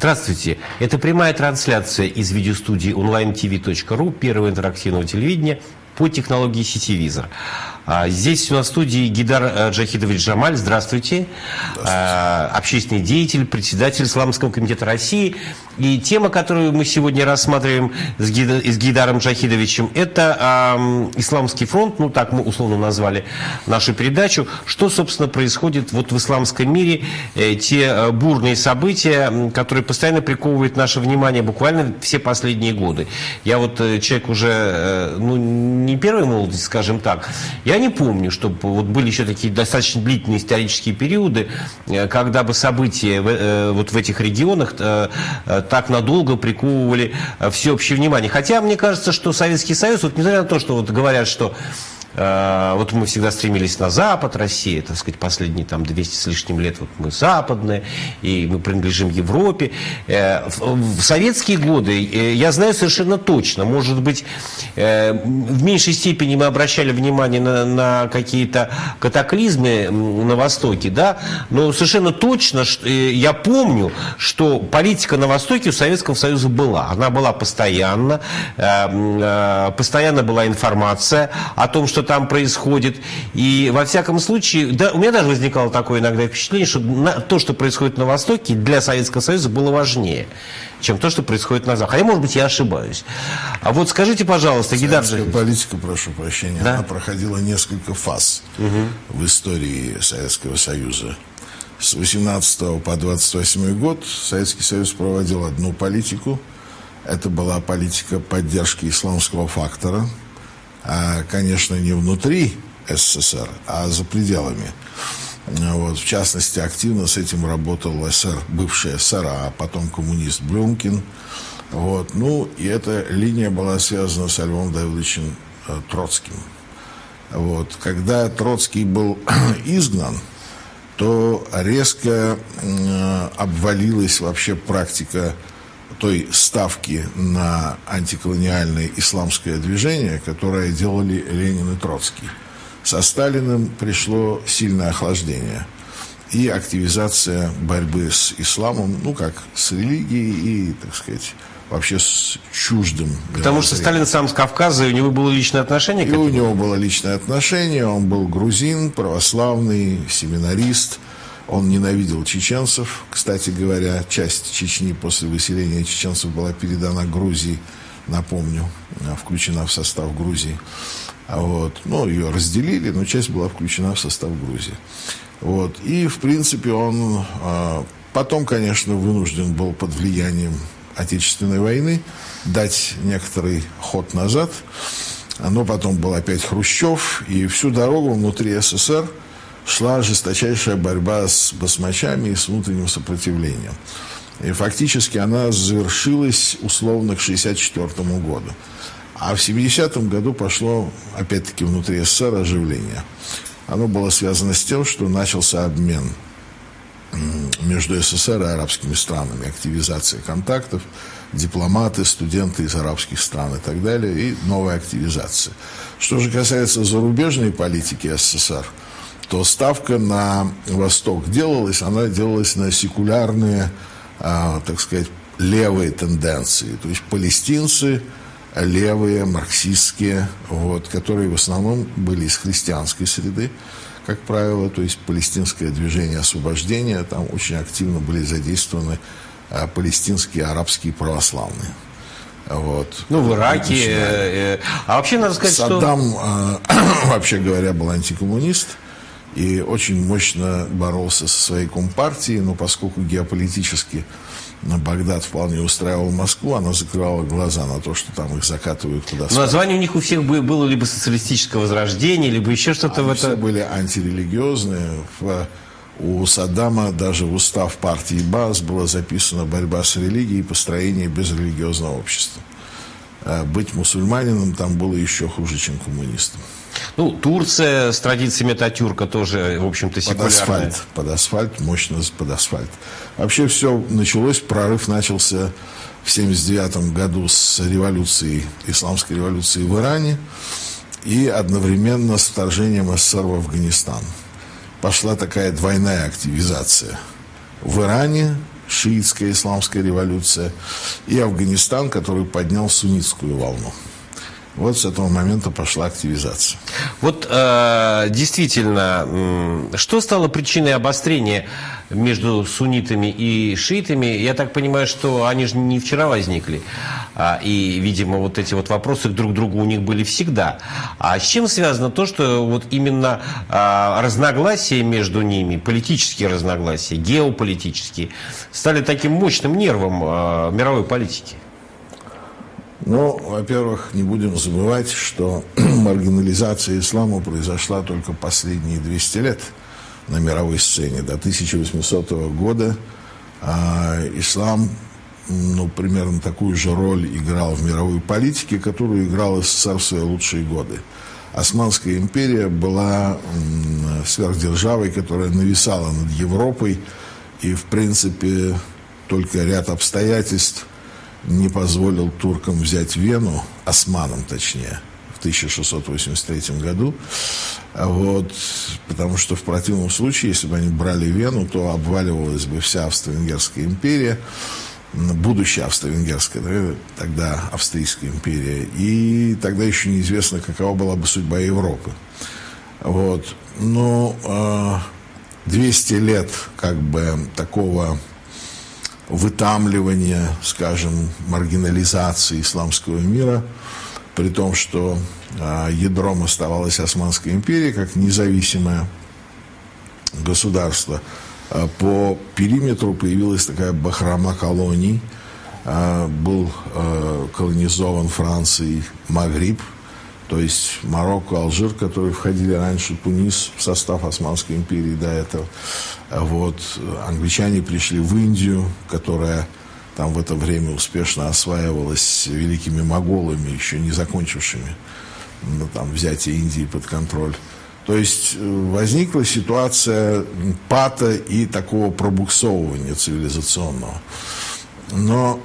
Здравствуйте. Это прямая трансляция из видеостудии onlinetv.ru, первого интерактивного телевидения по технологии сетевизор. Здесь у нас в студии Гейдар Джахидович Джамаль. Здравствуйте. Общественный деятель, председатель Исламского комитета России. И тема, которую мы сегодня рассматриваем с Гейдаром Джахидовичем, это Исламский фронт, ну так мы условно назвали нашу передачу. Что, собственно, происходит вот в исламском мире, те бурные события, которые постоянно приковывают наше внимание буквально все последние годы. Я вот человек уже, не первой молодости, скажем так, я не помню, чтобы вот были еще такие достаточно длительные исторические периоды, когда бы события вот в этих регионах так надолго приковывали всеобщее внимание. Хотя мне кажется, что Советский Союз, вот несмотря на то, что вот говорят, что вот мы всегда стремились на Запад, Россия, так сказать, последние там 200 с лишним лет вот мы западные, и мы принадлежим Европе. В советские годы, я знаю совершенно точно, может быть, в меньшей степени мы обращали внимание на какие-то катаклизмы на Востоке, да, но совершенно точно я помню, что политика на Востоке у Советского Союза была. Она была постоянно, постоянно была информация о том, что там происходит. И во всяком случае, да, у меня даже возникало такое иногда впечатление, что то, что происходит на Востоке, для Советского Союза было важнее, чем то, что происходит на Западе. Хотя, может быть, я ошибаюсь. А вот скажите, пожалуйста, Гейдар Джахидович. Политика, прошу прощения, да? Она проходила несколько фаз в истории Советского Союза. С 18 по 28 год Советский Союз проводил одну политику. Это была политика поддержки исламского фактора. Конечно, не внутри СССР, а за пределами. Вот, в частности, активно с этим работал бывший СССР, а потом коммунист Блюмкин. Вот, и эта линия была связана с Львом Давыдовичем Троцким. Вот, когда Троцкий был изгнан, то резко обвалилась вообще практика той ставки на антиколониальное исламское движение, которое делали Ленин и Троцкий. Со Сталиным пришло сильное охлаждение и активизация борьбы с исламом, как с религией и, так сказать, вообще с чуждым. Потому что Сталин сам с Кавказа, и у него было личное отношение к этому? И у него было личное отношение, он был грузин, православный, семинарист. Он ненавидел чеченцев. Кстати говоря, часть Чечни после выселения чеченцев была передана Грузии, напомню, включена в состав Грузии. Вот. Ее разделили, но часть была включена в состав Грузии. Вот. И, в принципе, он потом, конечно, вынужден был под влиянием Отечественной войны дать некоторый ход назад. Но потом был опять Хрущев, и всю дорогу внутри СССР шла жесточайшая борьба с басмачами и с внутренним сопротивлением. И фактически она завершилась условно к 1964 году. А в 70-м году пошло, опять-таки, внутри СССР оживление. Оно было связано с тем, что начался обмен между СССР и арабскими странами, активизация контактов, дипломаты, студенты из арабских стран и так далее, и новая активизация. Что же касается зарубежной политики СССР, то ставка на Восток делалась, она делалась на секулярные, так сказать, левые тенденции. То есть палестинцы, левые, марксистские, которые в основном были из христианской среды, как правило, то есть палестинское движение освобождения, там очень активно были задействованы палестинские арабские православные. Вот. В Ираке. А вообще надо сказать, Саддам, вообще говоря, был антикоммунист и очень мощно боролся со своей компартией, но поскольку геополитически Багдад вполне устраивал Москву, она закрывала глаза на то, что там их закатывают куда-то. Название у них у всех было либо социалистическое возрождение, либо еще что-то в это. Все были антирелигиозные. У Саддама даже в устав партии БААС была записана борьба с религией и построение безрелигиозного общества. Быть мусульманином там было еще хуже, чем коммунистом. Турция с традициями Ататюрка тоже, в общем-то, секулярная. Под асфальт, мощно под асфальт. Вообще все началось, прорыв начался в 1979 году с исламской революции в Иране и одновременно с вторжением СССР в Афганистан. Пошла такая двойная активизация. В Иране шиитская исламская революция, и Афганистан, который поднял суннитскую волну. Вот с этого момента пошла активизация. Вот действительно, что стало причиной обострения между суннитами и шиитами? Я так понимаю, что они же не вчера возникли. И, видимо, вот эти вот вопросы друг к другу у них были всегда. А с чем связано то, что вот именно разногласия между ними, политические разногласия, геополитические, стали таким мощным нервом мировой политики? Ну, во-первых, не будем забывать, что маргинализация ислама произошла только последние 200 лет на мировой сцене. До 1800 года ислам, примерно такую же роль играл в мировой политике, которую играл СССР в свои лучшие годы. Османская империя была сверхдержавой, которая нависала над Европой, и, в принципе, только ряд обстоятельств не позволил туркам взять Вену, османам точнее, в 1683 году. Вот, потому что в противном случае, если бы они брали Вену, то обваливалась бы вся Австро-Венгерская империя, будущая Австро-Венгерская, тогда Австрийская империя, и тогда еще неизвестно, какова была бы судьба Европы. Вот. Но 200 лет как бы такого вытамливания, скажем, маргинализации исламского мира, при том, что ядром оставалась Османская империя как независимое государство. По периметру появилась такая бахрома колоний. Был колонизован Францией Магриб, то есть Марокко, Алжир, которые входили раньше, Тунис в состав Османской империи до этого. Вот. Англичане пришли в Индию, которая там в это время успешно осваивалась великими моголами, еще не закончившими там взятие Индии под контроль. То есть возникла ситуация пата и такого пробуксовывания цивилизационного. Но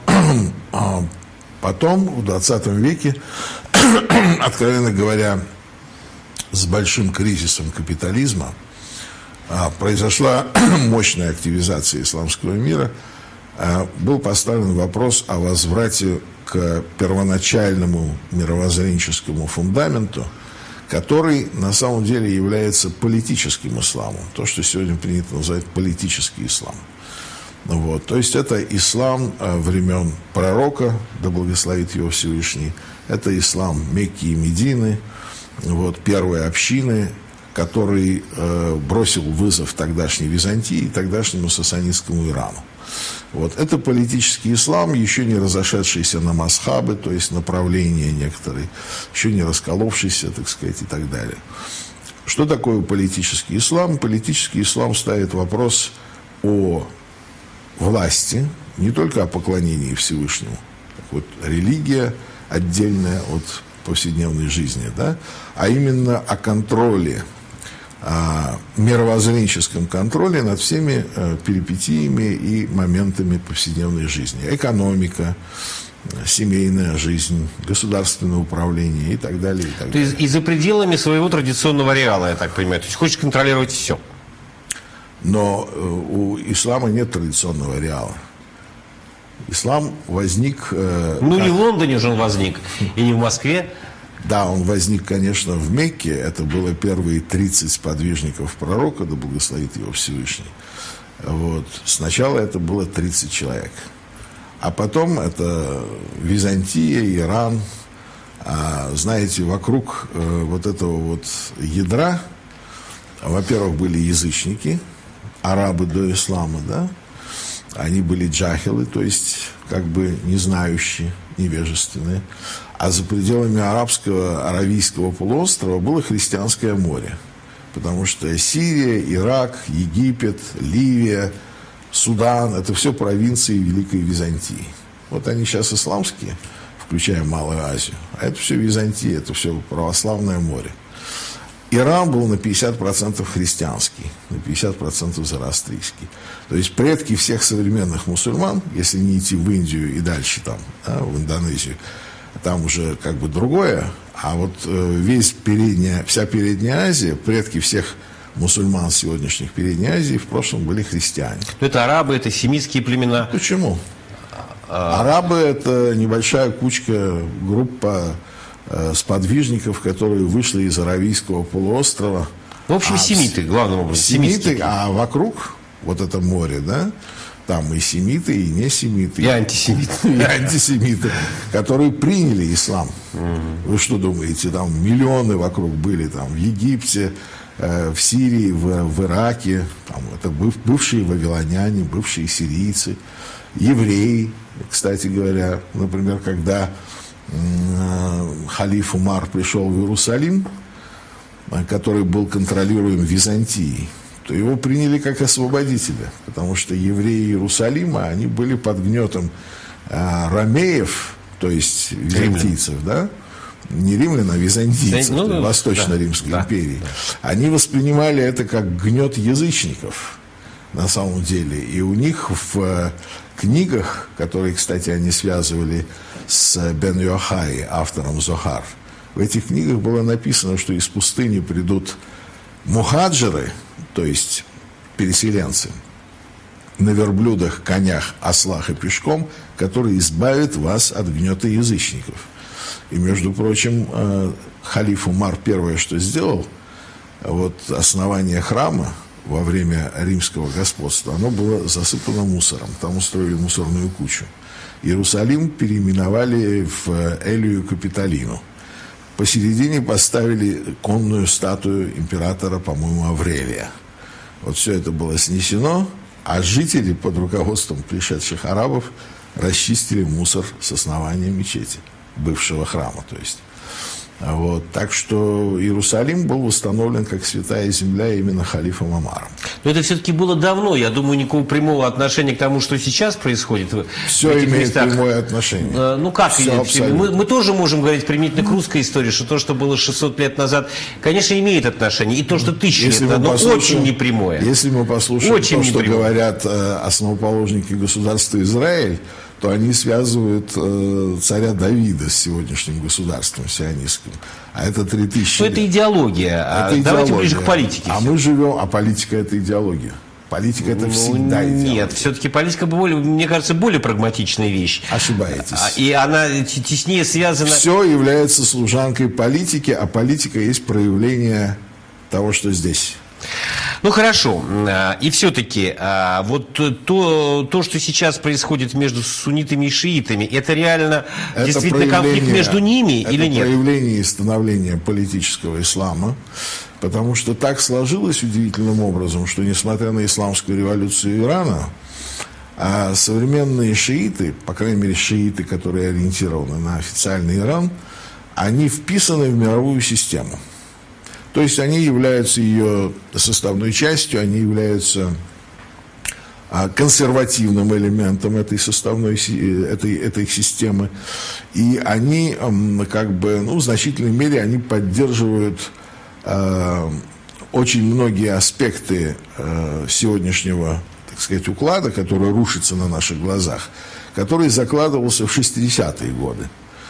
потом, в 20 веке, откровенно говоря, с большим кризисом капитализма произошла мощная активизация исламского мира. Был поставлен вопрос о возврате к первоначальному мировоззренческому фундаменту, который на самом деле является политическим исламом. То, что сегодня принято называть политический ислам. Вот. То есть это ислам времен пророка, да благословит его Всевышний. Это ислам Мекки и Медины, вот, первой общины, который бросил вызов тогдашней Византии и тогдашнему сасанидскому Ирану. Вот. Это политический ислам, еще не разошедшийся на масхабы, то есть направления некоторые, еще не расколовшийся, так сказать, и так далее. Что такое политический ислам? Политический ислам ставит вопрос о власти, не только о поклонении Всевышнему. Вот религия отдельная от повседневной жизни, да, а именно о контроле, мировоззренческом контроле над всеми перипетиями и моментами повседневной жизни. Экономика, семейная жизнь, государственное управление и так далее. И так далее. То есть и за пределами своего традиционного реала, я так понимаю. То есть хочешь контролировать все. Но у ислама нет традиционного реала. Ислам возник... не в Лондоне же он возник, и не в Москве. Да, он возник, конечно, в Мекке. Это было первые 30 сподвижников пророка, да благословит его Всевышний. Вот. Сначала это было 30 человек. А потом это Византия, Иран. Знаете, вокруг вот этого вот ядра, во-первых, были язычники, арабы до ислама, да. Они были джахилы, то есть как бы не знающие, невежественные. А за пределами Аравийского полуострова было Христианское море. Потому что Сирия, Ирак, Египет, Ливия, Судан – это все провинции Великой Византии. Вот они сейчас исламские, включая Малую Азию. А это все Византия, это все православное море. Иран был на 50% христианский, на 50% зороастрийский. То есть предки всех современных мусульман, если не идти в Индию и дальше там, да, в Индонезию, там уже как бы другое. А вот вся Передняя Азия, предки всех мусульман сегодняшних Передней Азии в прошлом были христиане. Но это арабы, это семитские племена. Почему? Арабы – это небольшая кучка, группа сподвижников, которые вышли из Аравийского полуострова. В общем, семиты, главным образом. Семиты, а вокруг вот это море, да, там и семиты, и не семиты. И антисемиты. И антисемиты, которые приняли ислам. Вы что думаете, там миллионы вокруг были, там в Египте, в Сирии, в Ираке, там, это бывшие вавилоняне, бывшие сирийцы, евреи, кстати говоря. Например, когда халиф Умар пришел в Иерусалим, который был контролируем Византией, то его приняли как освободителя, потому что евреи Иерусалима, они были под гнетом ромеев, то есть византийцев, да? Не римлян, а византийцев, Восточно-Римской империи. Да. Они воспринимали это как гнет язычников, на самом деле. И у них в книгах, которые, кстати, они связывали с Бен Йохай, автором Зохар, в этих книгах было написано, что из пустыни придут мухаджиры, то есть переселенцы, на верблюдах, конях, ослах и пешком, которые избавят вас от гнета язычников. И, между прочим, халиф Умар первое, что сделал, вот основание храма во время римского господства, оно было засыпано мусором. Там устроили мусорную кучу. Иерусалим переименовали в Элию Капитолину. Посередине поставили конную статую императора, по-моему, Аврелия. Вот все это было снесено, а жители под руководством пришедших арабов расчистили мусор с основания мечети, бывшего храма, то есть. Вот. Так что Иерусалим был восстановлен как святая земля именно халифом Омаром. Но это все-таки было давно. Я думаю, никакого прямого отношения к тому, что сейчас происходит. Все имеет местах. Прямое отношение. Ну как? Мы тоже можем говорить применительно к русской истории, что то, что было 600 лет назад, конечно, имеет отношение. И то, что 1000 лет назад, но очень непрямое. Если мы послушаем очень то, что говорят основоположники государства Израиль, то они связывают царя Давида с сегодняшним государством сионистским. А это 3000 лет. Это идеология. Давайте ближе к политике. А мы живем, а политика – это идеология. Политика – это всегда идеология. Нет, все-таки политика, мне кажется, более прагматичная вещь. Ошибаетесь. И она теснее связана... Все является служанкой политики, а политика есть проявление того, что здесь. Ну хорошо, и все-таки вот то, что сейчас происходит между суннитами и шиитами, это реально это действительно конфликт между ними или нет? Это проявление и становление политического ислама, потому что так сложилось удивительным образом, что несмотря на исламскую революцию Ирана, современные шииты, по крайней мере шииты, которые ориентированы на официальный Иран, они вписаны в мировую систему. То есть они являются ее составной частью, они являются консервативным элементом этой составной, этой системы. И они как бы, в значительной мере они поддерживают очень многие аспекты сегодняшнего, так сказать, уклада, который рушится на наших глазах, который закладывался в 60-е годы.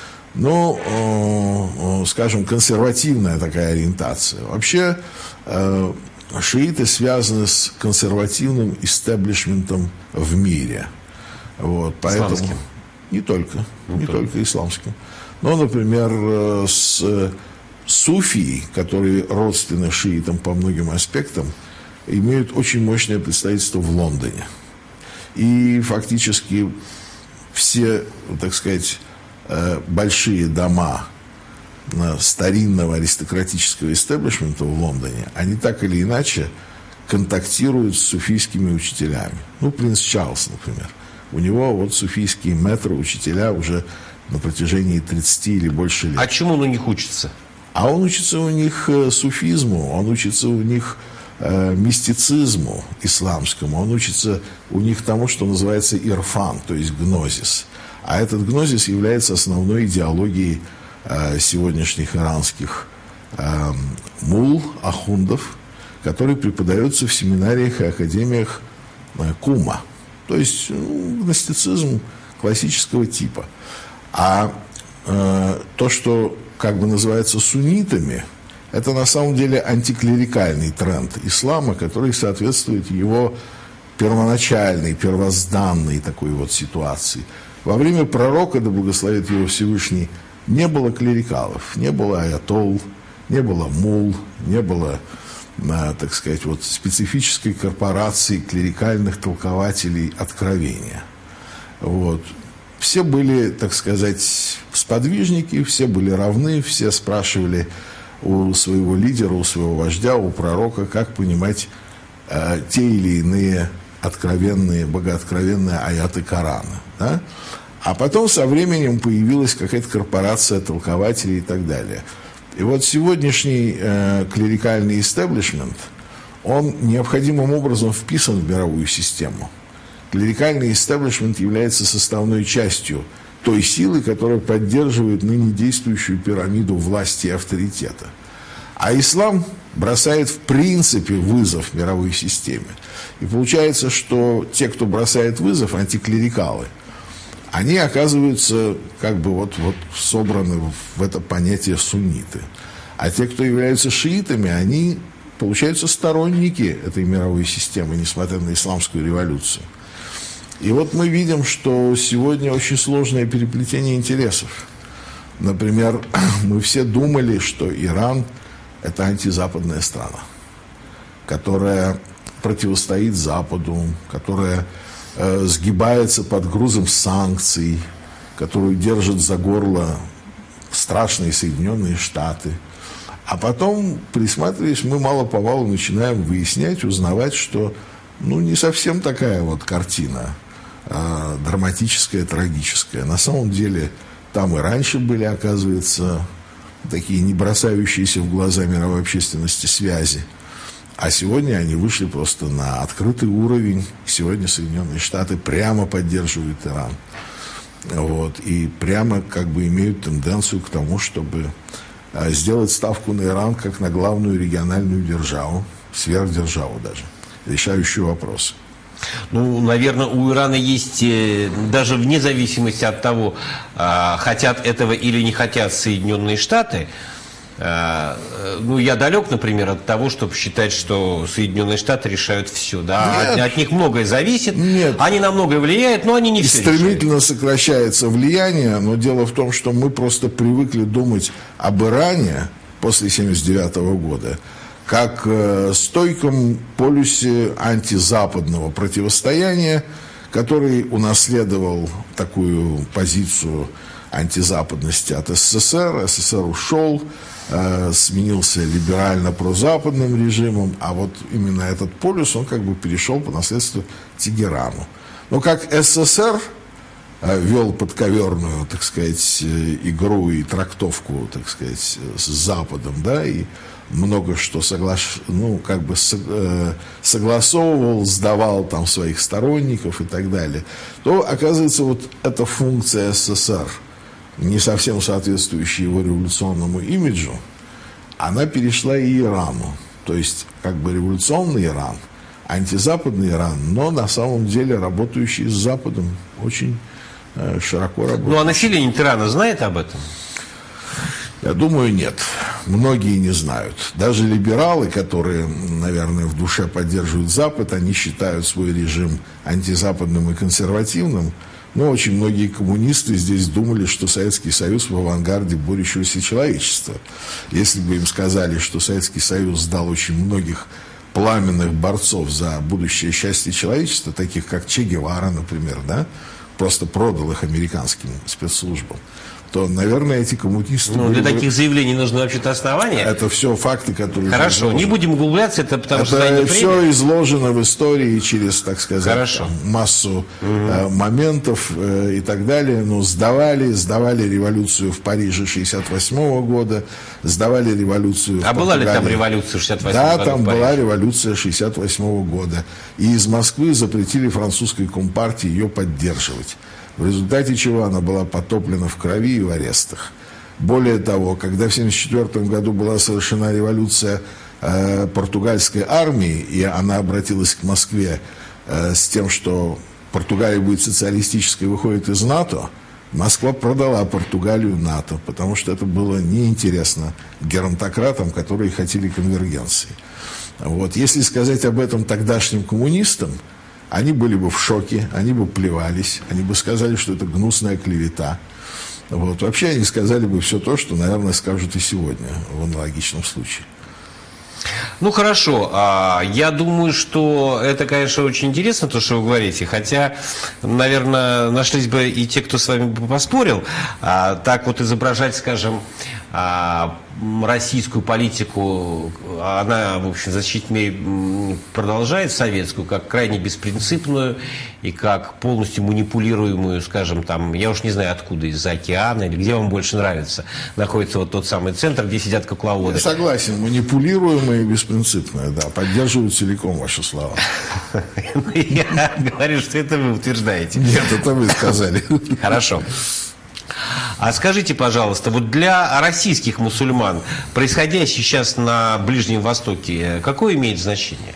Скажем, консервативная такая ориентация. Вообще, шииты связаны с консервативным истеблишментом в мире. Вот, поэтому исламским? Не только исламским. Но, например, с суфии, которые родственны шиитам по многим аспектам, имеют очень мощное представительство в Лондоне. И фактически все, так сказать, большие дома старинного аристократического истеблишмента в Лондоне, они так или иначе контактируют с суфийскими учителями. Принц Чарльз, например. У него вот суфийские мэтры, учителя уже на протяжении 30 или больше лет. А чему он у них учится? А он учится у них суфизму, он учится у них мистицизму исламскому, он учится у них тому, что называется ирфан, то есть гнозис. А этот гнозис является основной идеологией сегодняшних иранских мул, ахундов, которые преподаются в семинариях и академиях Кума. То есть гностицизм классического типа. А то, что как бы называется суннитами, это на самом деле антиклерикальный тренд ислама, который соответствует его первоначальной, первозданной такой вот ситуации. Во время пророка, да благословит его Всевышний, не было клерикалов, не было аятолл, не было мул, не было, так сказать, вот специфической корпорации клерикальных толкователей откровения. Вот. Все были, так сказать, сподвижники, все были равны, все спрашивали у своего лидера, у своего вождя, у пророка, как понимать те или иные откровенные, богооткровенные аяты Корана. Да? А потом со временем появилась какая-то корпорация толкователей и так далее. И вот сегодняшний клерикальный истеблишмент, он необходимым образом вписан в мировую систему. Клерикальный истеблишмент является составной частью той силы, которая поддерживает ныне действующую пирамиду власти и авторитета. А ислам бросает в принципе вызов мировой системе. И получается, что те, кто бросает вызов, антиклерикалы, они оказываются как бы вот собраны в это понятие сунниты. А те, кто являются шиитами, они, получаются, сторонники этой мировой системы, несмотря на исламскую революцию. И вот мы видим, что сегодня очень сложное переплетение интересов. Например, мы все думали, что Иран – это антизападная страна, которая противостоит Западу, которая сгибается под грузом санкций, которую держат за горло страшные Соединенные Штаты. А потом, присматриваясь, мы мало-помалу начинаем выяснять, узнавать, что не совсем такая вот картина драматическая, трагическая. На самом деле там и раньше были, оказывается, такие не бросающиеся в глаза мировой общественности связи. А сегодня они вышли просто на открытый уровень. Сегодня Соединенные Штаты прямо поддерживают Иран. Вот, и прямо как бы имеют тенденцию к тому, чтобы сделать ставку на Иран как на главную региональную державу, сверхдержаву даже, решающую вопросы. Наверное, у Ирана есть, даже вне зависимости от того, хотят этого или не хотят Соединенные Штаты, я далек, например, от того, чтобы считать, что Соединенные Штаты решают все. Да? От них многое зависит, Нет. Они на многое влияют, но они не все решают. Стремительно сокращается влияние, но дело в том, что мы просто привыкли думать об Иране после 1979 года как стойком полюсе антизападного противостояния, который унаследовал такую позицию антизападности от СССР. СССР ушел, сменился либерально-прозападным режимом, а вот именно этот полюс, он как бы перешел по наследству Тегерану. Но как СССР вел подковерную, так сказать, игру и трактовку, так сказать, с Западом, да, и много что согласовывал, сдавал там своих сторонников и так далее, то, оказывается, вот эта функция СССР, не совсем соответствующая его революционному имиджу, она перешла и Ирану. То есть, как бы революционный Иран, антизападный Иран, но на самом деле работающий с Западом очень широко работает. А население Ирана знает об этом? Я думаю, нет. Многие не знают. Даже либералы, которые, наверное, в душе поддерживают Запад, они считают свой режим антизападным и консервативным. Но очень многие коммунисты здесь думали, что Советский Союз в авангарде борющегося человечества. Если бы им сказали, что Советский Союз сдал очень многих пламенных борцов за будущее счастье человечества, таких как Че Гевара, например, да, просто продал их американским спецслужбам, то, наверное, эти коммунисты... Для таких заявлений нужно вообще-то основания. Это все факты, которые... Хорошо, не будем углубляться, это потому что... Это все изложено в истории через, так сказать, массу моментов и так далее. Сдавали революцию в Париже 1968 года, сдавали революцию в Португалии. Была ли там революция 1968 года? Да, там была революция 1968 года. И из Москвы запретили французской компартии ее поддерживать. В результате чего она была потоплена в крови и в арестах. Более того, когда в 1974 году была совершена революция португальской армии, и она обратилась к Москве с тем, что Португалия будет социалистической и выходит из НАТО, Москва продала Португалию НАТО, потому что это было неинтересно геронтократам, которые хотели конвергенции. Вот. Если сказать об этом тогдашним коммунистам, они были бы в шоке, они бы плевались, они бы сказали, что это гнусная клевета. Вот. Вообще они сказали бы все то, что, наверное, скажут и сегодня в аналогичном случае. Ну, хорошо. Я думаю, что это, конечно, очень интересно, то, что вы говорите. Хотя, наверное, нашлись бы и те, кто с вами бы поспорил. Так вот изображать, скажем, российскую политику, она, в общем, в значительной мере продолжает советскую, как крайне беспринципную и как полностью манипулируемую, скажем, там, я уж не знаю откуда, из-за океана, или где вам больше нравится, находится вот тот самый центр, где сидят кукловоды. Я согласен, манипулируемая и беспринципная, да, поддерживаю целиком ваши слова. Я говорю, что это вы утверждаете. Нет, это вы сказали. Хорошо. А скажите, пожалуйста, вот для российских мусульман происходящее сейчас на Ближнем Востоке какое имеет значение?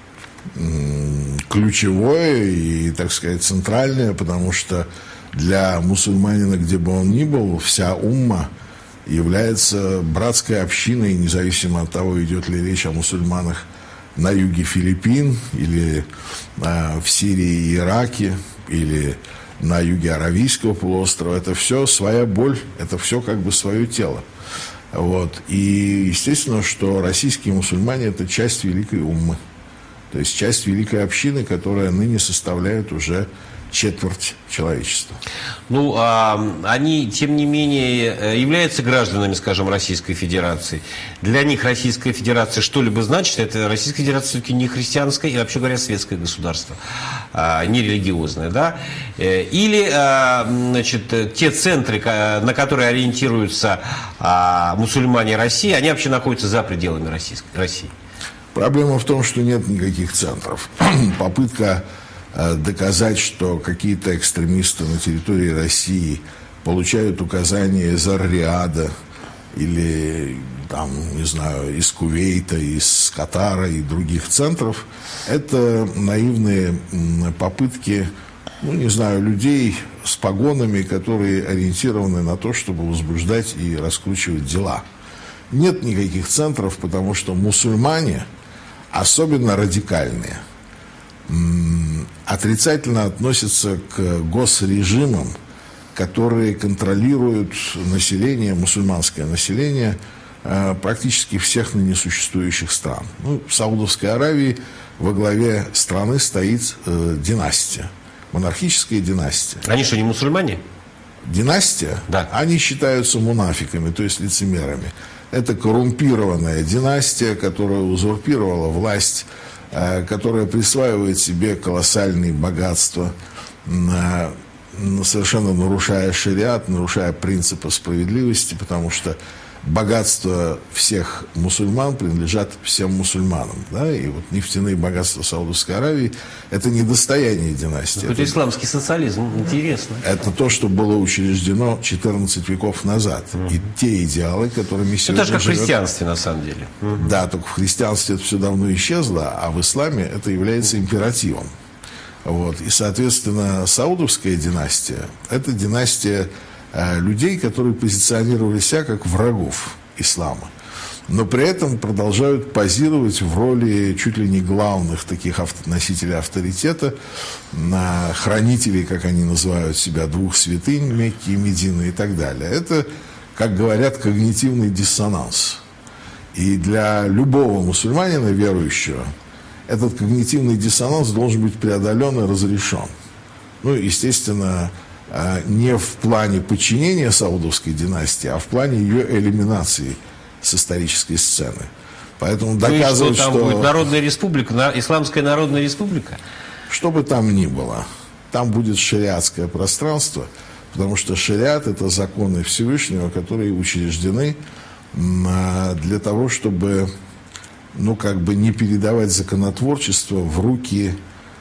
Ключевое и, так сказать, центральное, потому что для мусульманина, где бы он ни был, вся умма является братской общиной, независимо от того, идет ли речь о мусульманах на юге Филиппин, или в Сирии и Ираке, или на юге Аравийского полуострова. Это все своя боль, это все как бы свое тело. Вот. И естественно, что российские мусульмане – это часть великой уммы. То есть часть великой общины, которая ныне составляет уже четверть человечества. Ну, они, тем не менее, являются гражданами, скажем, Российской Федерации. Для них Российская Федерация что-либо значит. Это Российская Федерация все-таки не христианское и, вообще говоря, светское государство, не религиозное, да? Или, значит, те центры, на которые ориентируются мусульмане России, они вообще находятся за пределами России. Проблема в том, что нет никаких центров. Попытка доказать, что какие-то экстремисты на территории России получают указания из Ар-Рияда или, там, не знаю, из Кувейта, из Катара и других центров, это наивные попытки, ну, не знаю, людей с погонами, которые ориентированы на то, чтобы возбуждать и раскручивать дела. Нет никаких центров, потому что мусульмане, особенно радикальные, отрицательно относятся к госрежимам, которые контролируют население, мусульманское население практически всех ныне существующих стран. Ну, в Саудовской Аравии во главе страны стоит династия, монархическая династия. Они что, не мусульмане? Династия? Да. Они считаются мунафиками, то есть лицемерами. Это коррумпированная династия, которая узурпировала власть, которая присваивает себе колоссальные богатства, совершенно нарушая шариат, нарушая принципы справедливости, потому что богатства всех мусульман принадлежат всем мусульманам. Да? И вот нефтяные богатства Саудовской Аравии – это не достояние династии. Это исламский социализм, интересно. Это то, что было учреждено 14 веков назад. И те идеалы, которыми сегодня это же как в живет... христианстве, на самом деле. Да, только в христианстве это все давно исчезло, а в исламе это является императивом. Вот. И, соответственно, Саудовская династия – это династия людей, которые позиционировали себя как врагов ислама, но при этом продолжают позировать в роли чуть ли не главных таких носителей авторитета, хранителей, как они называют себя, двух святынь, Мекки и Медины и так далее. Это, как говорят, когнитивный диссонанс. И для любого мусульманина, верующего, этот когнитивный диссонанс должен быть преодолен и разрешен. Ну, естественно, не в плане подчинения Саудовской династии, а в плане ее элиминации с исторической сцены. Поэтому доказывать, что... Там будет Народная Республика, Исламская Народная Республика? Что бы там ни было, там будет шариатское пространство, потому что шариат – это законы Всевышнего, которые учреждены для того, чтобы, ну, как бы не передавать законотворчество в руки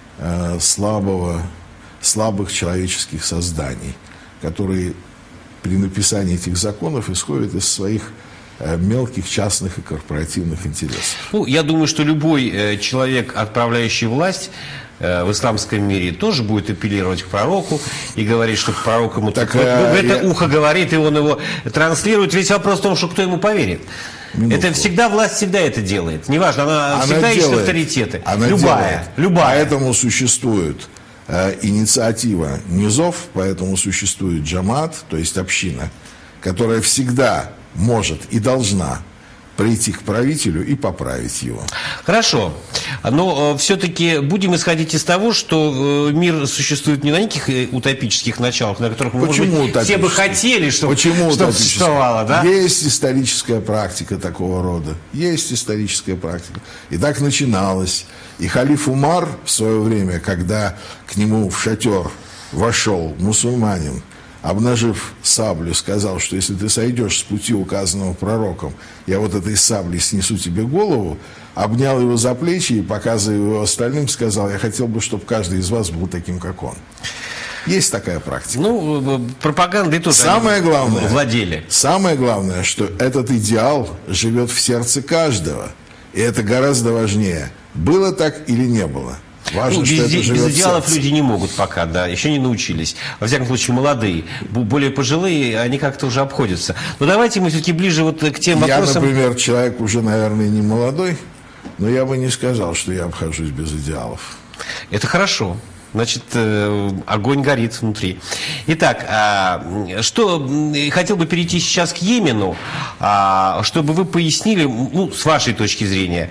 слабых человеческих созданий, которые при написании этих законов исходят из своих мелких частных и корпоративных интересов. Ну, я думаю, что любой человек, отправляющий власть в исламском мире, тоже будет апеллировать к пророку и говорить, что пророк ему ухо говорит, и он его транслирует. Весь вопрос в том, что кто ему поверит. Минутку. Это всегда, власть всегда это делает. Неважно, она всегда ищет авторитеты. Любая. Поэтому существует инициатива низов, поэтому существует джамат, то есть община, которая всегда может и должна прийти к правителю и поправить его. Хорошо. Но все-таки будем исходить из того, что мир существует не на неких утопических началах, на которых мы, может быть, все бы хотели, чтобы существовало. Да? Есть историческая практика такого рода. Есть историческая практика. И так начиналось. И халиф Умар в свое время, когда к нему в шатер вошел мусульманин, обнажив саблю, сказал, что если ты сойдешь с пути, указанного пророком, я вот этой саблей снесу тебе голову, обнял его за плечи и, показывая его остальным, сказал, я хотел бы, чтобы каждый из вас был таким, как он. Есть такая практика. Ну, пропагандой тоже владели. Самое главное, что этот идеал живет в сердце каждого. И это гораздо важнее. Было так или не было. Важно, что это живет без идеалов люди не могут пока, да, еще не научились. Во всяком случае, молодые. Более пожилые, они как-то уже обходятся. Но давайте мы все-таки ближе вот к тем вопросам. Я, например, человек уже, наверное, не молодой, но я бы не сказал, что я обхожусь без идеалов. Это хорошо. Значит, огонь горит внутри. Итак, что хотел бы перейти сейчас к Йемену, чтобы вы пояснили, ну, с вашей точки зрения,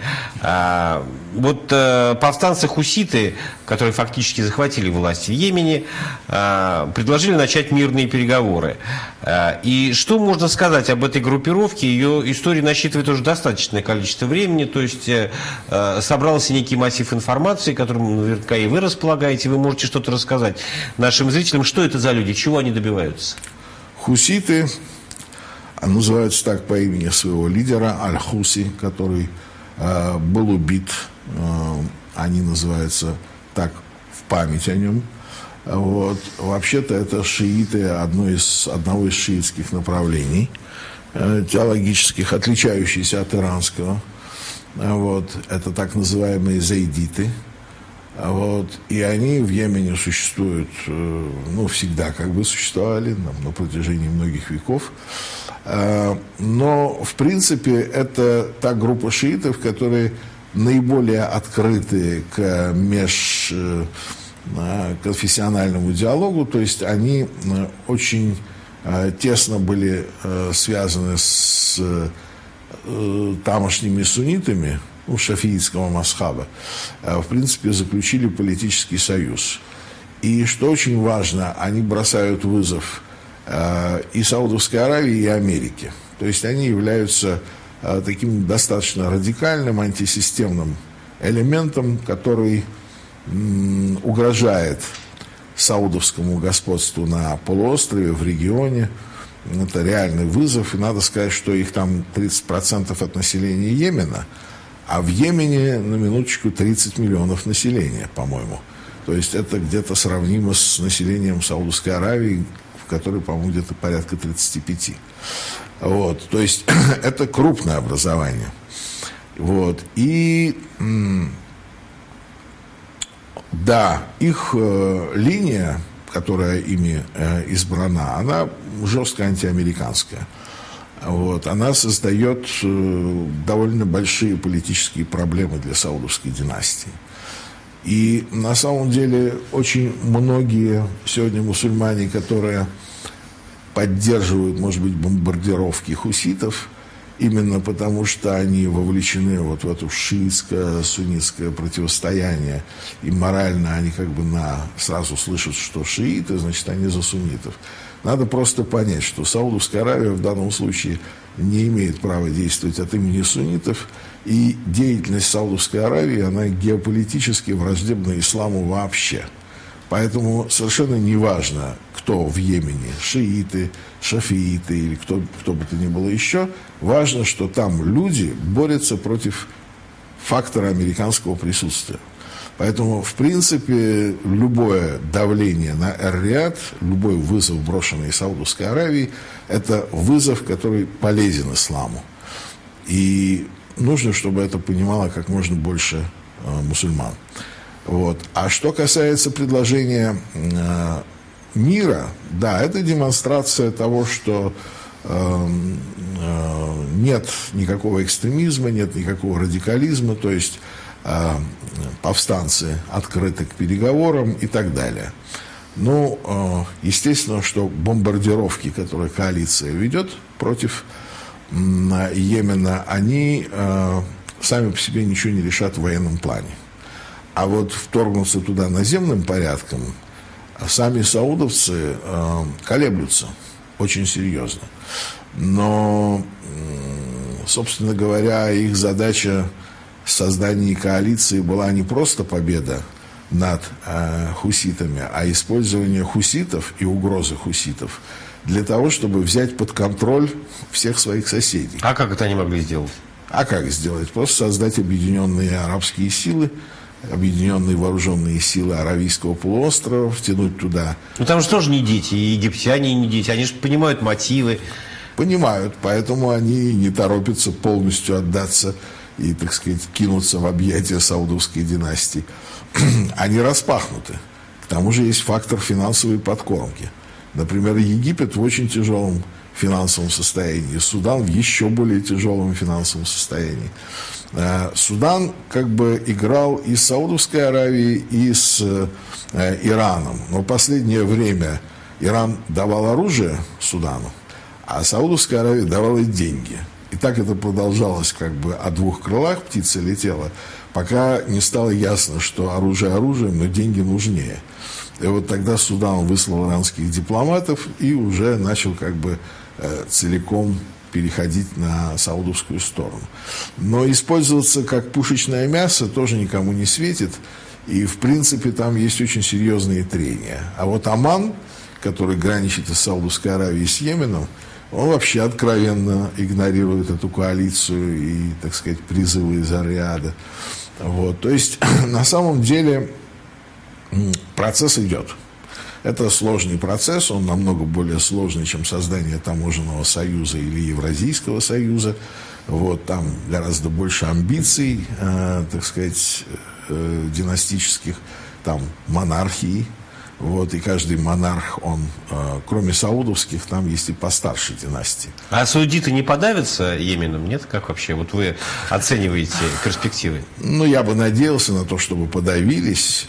вот повстанцы-хуситы, которые фактически захватили власть в Йемене, предложили начать мирные переговоры. И что можно сказать об этой группировке? Ее история насчитывает уже достаточное количество времени, то есть собрался некий массив информации, которым наверняка и вы располагаете. Вы можете что-то рассказать нашим зрителям, что это за люди, чего они добиваются? Хуситы называются так по имени своего лидера Аль-Хуси, который был убит. Они называются так в память о нем. Вот. Вообще-то это шииты одного из шиитских направлений, теологических, отличающихся от иранского. Вот. Это так называемые зайдиты. Вот. И они в Йемене существуют, ну, всегда как бы существовали, на протяжении многих веков. Но, в принципе, это та группа шиитов, которые наиболее открыты к межконфессиональному диалогу, то есть они очень тесно были связаны с тамошними суннитами, шафиитского масхаба, в принципе, заключили политический союз. И, что очень важно, они бросают вызов и Саудовской Аравии, и Америке. То есть они являются таким достаточно радикальным антисистемным элементом, который угрожает саудовскому господству на полуострове, в регионе. Это реальный вызов. И надо сказать, что их там 30% от населения Йемена, а в Йемене, на минуточку, 30 миллионов населения, по-моему. То есть это где-то сравнимо с населением Саудовской Аравии, в которой, по-моему, где-то порядка 35. Вот. То есть это крупное образование. Вот. И да, их линия, которая ими избрана, она жестко антиамериканская. Вот. Она создает довольно большие политические проблемы для саудовской династии. И на самом деле очень многие сегодня мусульмане, которые поддерживают, может быть, бомбардировки хуситов, именно потому что они вовлечены вот в это шиитско-суннитское противостояние, и морально они как бы сразу слышат, что шииты, значит, они за суннитов. Надо просто понять, что Саудовская Аравия в данном случае не имеет права действовать от имени суннитов, и деятельность Саудовской Аравии, она геополитически враждебна исламу вообще. Поэтому совершенно не важно, кто в Йемене, шииты, шафииты или кто бы то ни было еще. Важно, что там люди борются против фактора американского присутствия. Поэтому, в принципе, любое давление на Эр-Рияд, любой вызов, брошенный Саудовской Аравией, это вызов, который полезен исламу. И нужно, чтобы это понимало как можно больше мусульман. Вот. А что касается предложения мира, да, это демонстрация того, что нет никакого экстремизма, нет никакого радикализма, то есть повстанцы открыты к переговорам и так далее. Ну, естественно, что бомбардировки, которые коалиция ведет против Йемена, они сами по себе ничего не решат в военном плане. А вот вторгнуться туда наземным порядком сами саудовцы колеблются очень серьезно. Но, собственно говоря, их задача в создании коалиции была не просто победа над хуситами, а использование хуситов и угрозы хуситов для того, чтобы взять под контроль всех своих соседей. А как это они могли сделать? А как сделать? Просто создать объединенные арабские силы, объединенные вооруженные силы Аравийского полуострова, втянуть туда. Ну там же тоже не дети, и египтяне не дети, они же понимают мотивы. Понимают, поэтому они не торопятся полностью отдаться и, так сказать, кинуться в объятия саудовской династии. Они распахнуты. К тому же есть фактор финансовой подкормки. Например, Египет в очень тяжелом финансовом состоянии, Судан в еще более тяжелом финансовом состоянии. Судан как бы играл и с Саудовской Аравией, и с Ираном. Но в последнее время Иран давал оружие Судану, а Саудовская Аравия давала деньги. И так это продолжалось как бы о двух крылах, птица летела, пока не стало ясно, что оружие оружием, но деньги нужнее. И вот тогда Судан выслал иранских дипломатов и уже начал как бы целиком переходить на саудовскую сторону. Но использоваться как пушечное мясо тоже никому не светит. И, в принципе, там есть очень серьезные трения. А вот Оман, который граничит с Саудовской Аравией и с Йеменом, он вообще откровенно игнорирует эту коалицию и, так сказать, призывы из Ар-Рияда. Вот. То есть, на самом деле, процесс идет. Это сложный процесс, он намного более сложный, чем создание таможенного союза или Евразийского союза. Вот, там гораздо больше амбиций, так сказать, династических, там монархии. Вот, и каждый монарх, он, кроме саудовских, там есть и постарше династии. А саудиты не подавятся Йеменом, нет? Как вообще? Вот вы оцениваете перспективы? Ну, я бы надеялся на то, чтобы подавились,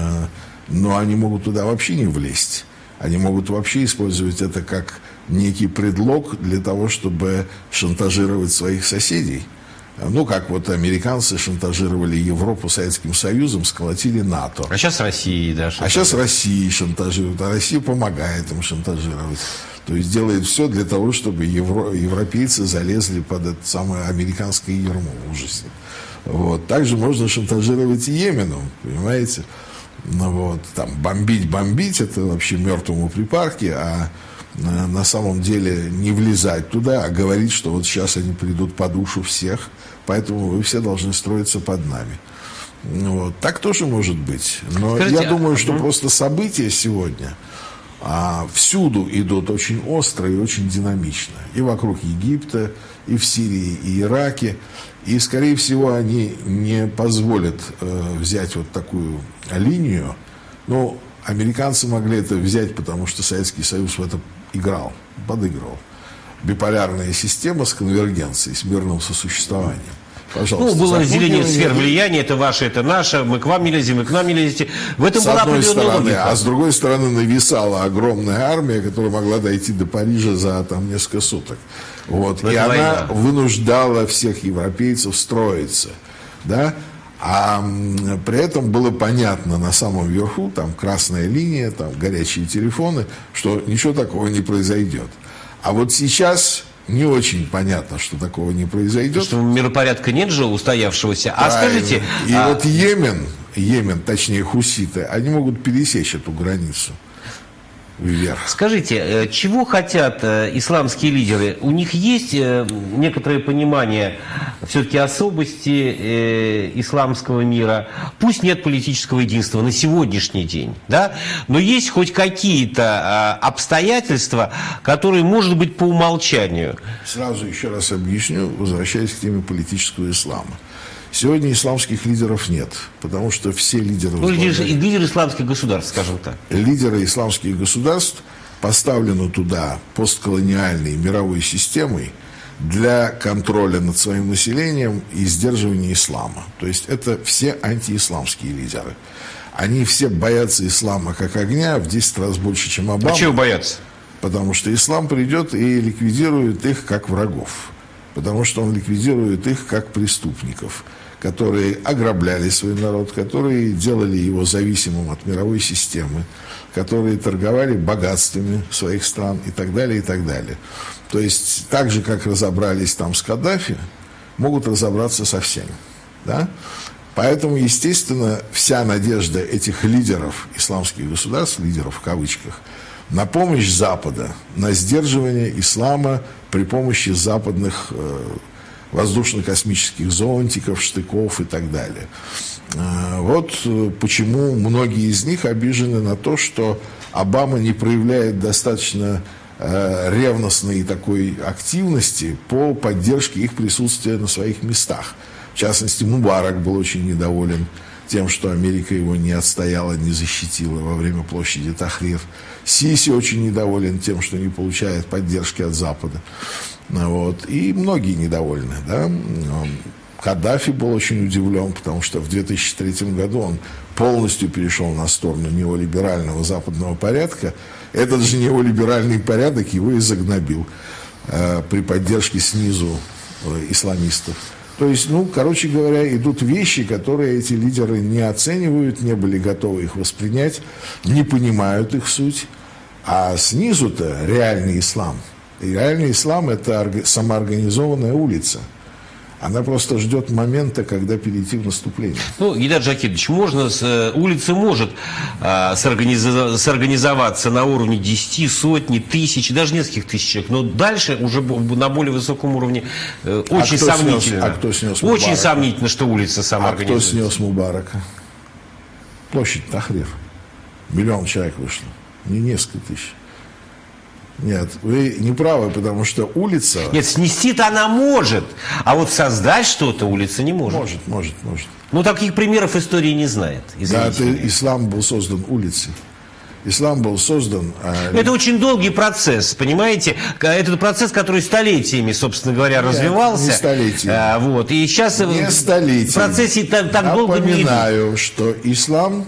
но они могут туда вообще не влезть. Они могут вообще использовать это как некий предлог для того, чтобы шантажировать своих соседей. Ну, как вот американцы шантажировали Европу Советским Союзом, сколотили НАТО. А сейчас Россия, да, шантажирует. А сейчас Россия шантажирует, а Россия помогает им шантажировать. То есть делает все для того, чтобы европейцы залезли под это самое американское ярмо в ужасе. Вот. Также можно шантажировать и Йеменом, понимаете? Ну, вот, там, бомбить, это вообще мертвому припарке, а на самом деле не влезать туда, а говорить, что вот сейчас они придут по душу всех, поэтому вы все должны строиться под нами. Вот. Так тоже может быть. Но скажите, я думаю, что просто события сегодня всюду идут очень остро и очень динамично. И вокруг Египта, и в Сирии, и Ираке. И, скорее всего, они не позволят взять вот такую линию. Но американцы могли это взять, потому что Советский Союз в это подыгрывал. Биполярная система с конвергенцией, с мирным сосуществованием. Пожалуйста, было разделение сфер влияния, это ваше, это наше, мы к вам не лезем, вы к нам не лезете. В этом была определенная логика. А с другой стороны нависала огромная армия, которая могла дойти до Парижа за там несколько суток. Вот. И она вынуждала всех европейцев строиться. Да? А при этом было понятно на самом верху, там красная линия, там горячие телефоны, что ничего такого не произойдет. А вот сейчас не очень понятно, что такого не произойдет. Что миропорядка нет же устоявшегося. А скажите... И вот Йемен, точнее хуситы, они могут пересечь эту границу. вверх. Скажите, чего хотят исламские лидеры? У них есть некоторое понимание все-таки особости исламского мира? Пусть нет политического единства на сегодняшний день, да? Но есть хоть какие-то обстоятельства, которые, может быть, по умолчанию. Сразу еще раз объясню, возвращаясь к теме политического ислама. Сегодня исламских лидеров нет, потому что все лидеры... Лидеры исламских государств, скажем так. Лидеры исламских государств поставлены туда постколониальной мировой системой для контроля над своим населением и сдерживания ислама. То есть это все антиисламские лидеры. Они все боятся ислама как огня в 10 раз больше, чем Обама. А чего боятся? Потому что ислам придет и ликвидирует их как врагов. Потому что он ликвидирует их как преступников, которые ограбляли свой народ, которые делали его зависимым от мировой системы, которые торговали богатствами своих стран и так далее, и так далее. То есть, так же, как разобрались там с Каддафи, могут разобраться со всеми. Да? Поэтому, естественно, вся надежда этих лидеров исламских государств, лидеров в кавычках, на помощь Запада, на сдерживание ислама при помощи западных воздушно-космических зонтиков, штыков и так далее. Вот почему многие из них обижены на то, что Обама не проявляет достаточно ревностной такой активности по поддержке их присутствия на своих местах. В частности, Мубарак был очень недоволен тем, что Америка его не отстояла, не защитила во время площади Тахрир. Сиси очень недоволен тем, что не получает поддержки от Запада. Вот. И многие недовольны. Да? Каддафи был очень удивлен, потому что в 2003 году он полностью перешел на сторону неолиберального западного порядка. Этот же неолиберальный порядок его и загнобил при поддержке снизу исламистов. То есть, короче говоря, идут вещи, которые эти лидеры не оценивают, не были готовы их воспринять, не понимают их суть. А снизу-то реальный ислам. И реальный ислам – это самоорганизованная улица. Она просто ждет момента, когда перейти в наступление. Гидар Джахидович, улица может сорганизоваться на уровне 10, сотни, тысяч, даже нескольких тысяч человек, но дальше уже на более высоком уровне очень сомнительно. Кто снес Мубарака? Очень сомнительно, что улица самоорганизуется. Кто снес Мубарака? Площадь Тахрир. 1 миллион человек вышло. Не несколько тысяч. Нет, вы не правы, потому что улица... Нет, снести-то она может, а вот создать что-то улица не может. Может. Таких примеров истории не знает. Да, ислам был создан улицей. Ислам был создан... Это очень долгий процесс, понимаете? Это процесс, который столетиями, собственно говоря, развивался. Не столетиями. И сейчас не столетиями. В процессе так долго не... Напоминаю, что ислам,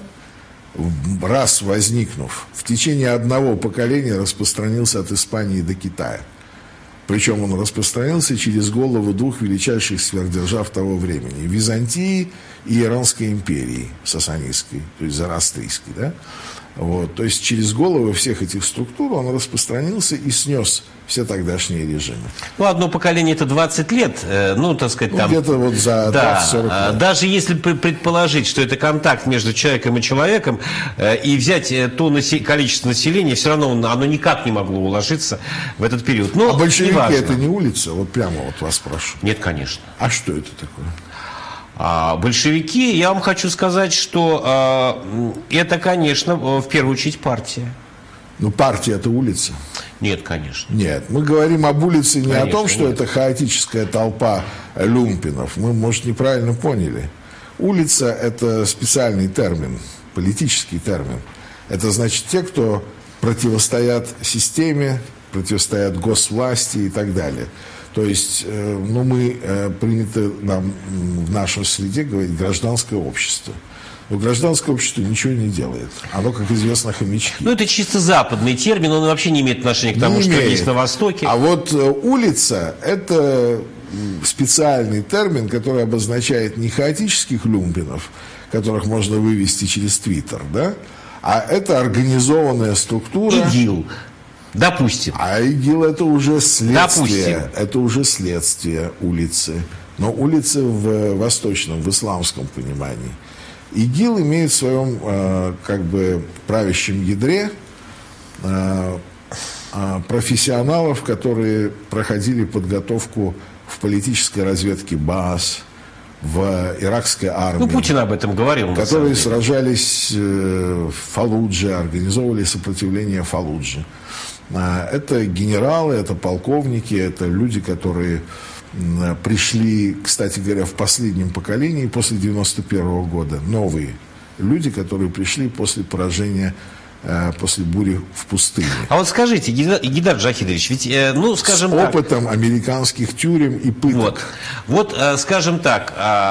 раз возникнув, в течение одного поколения распространился от Испании до Китая. Причем он распространился через голову двух величайших сверхдержав того времени. Византии и Иранской империи сасанидской, то есть зороастрийской. Да? То есть через головы всех этих структур он распространился и снес все тогдашние режимы. Одно поколение – это 20 лет, так сказать, там... Где-то за 20-40 лет. Даже если предположить, что это контакт между человеком и человеком, и взять то количество населения, все равно оно никак не могло уложиться в этот период. А большевики – это не улица? Прямо вас прошу. Нет, конечно. А что это такое? Большевики, я вам хочу сказать, что это, конечно, в первую очередь партия. Партия – это улица? Нет, конечно. Нет, мы говорим об улице не о том, что это хаотическая толпа люмпинов. Мы, может, неправильно поняли. Улица – это специальный термин, политический термин. Это значит те, кто противостоят системе, противостоят госвласти и так далее. То есть, мы принято нам в нашей среде говорить гражданское общество. Но гражданское общество ничего не делает. Оно, как известно, хомячки. Это чисто западный термин, он вообще не имеет отношения к тому, что есть на Востоке. А улица – это специальный термин, который обозначает не хаотических люмпинов, которых можно вывести через Твиттер, да? А это организованная структура. ИГИЛ. Допустим. А ИГИЛ – это уже следствие. Это уже следствие улицы. Но улицы в восточном, в исламском понимании. ИГИЛ имеет в своем правящем ядре профессионалов, которые проходили подготовку в политической разведке БААС, в иракской армии. Ну, Путин об этом говорил. Которые сражались в Фаллудже, организовывали сопротивление Фаллудже. Это генералы, это полковники, это люди, которые пришли, кстати говоря, в последнем поколении после 91 года. Новые люди, которые пришли после поражения, после бури в пустыне. А вот скажите, Гидар Джахидович, ведь, ну, скажем с так... опытом американских тюрем и пыток. Вот, скажем так,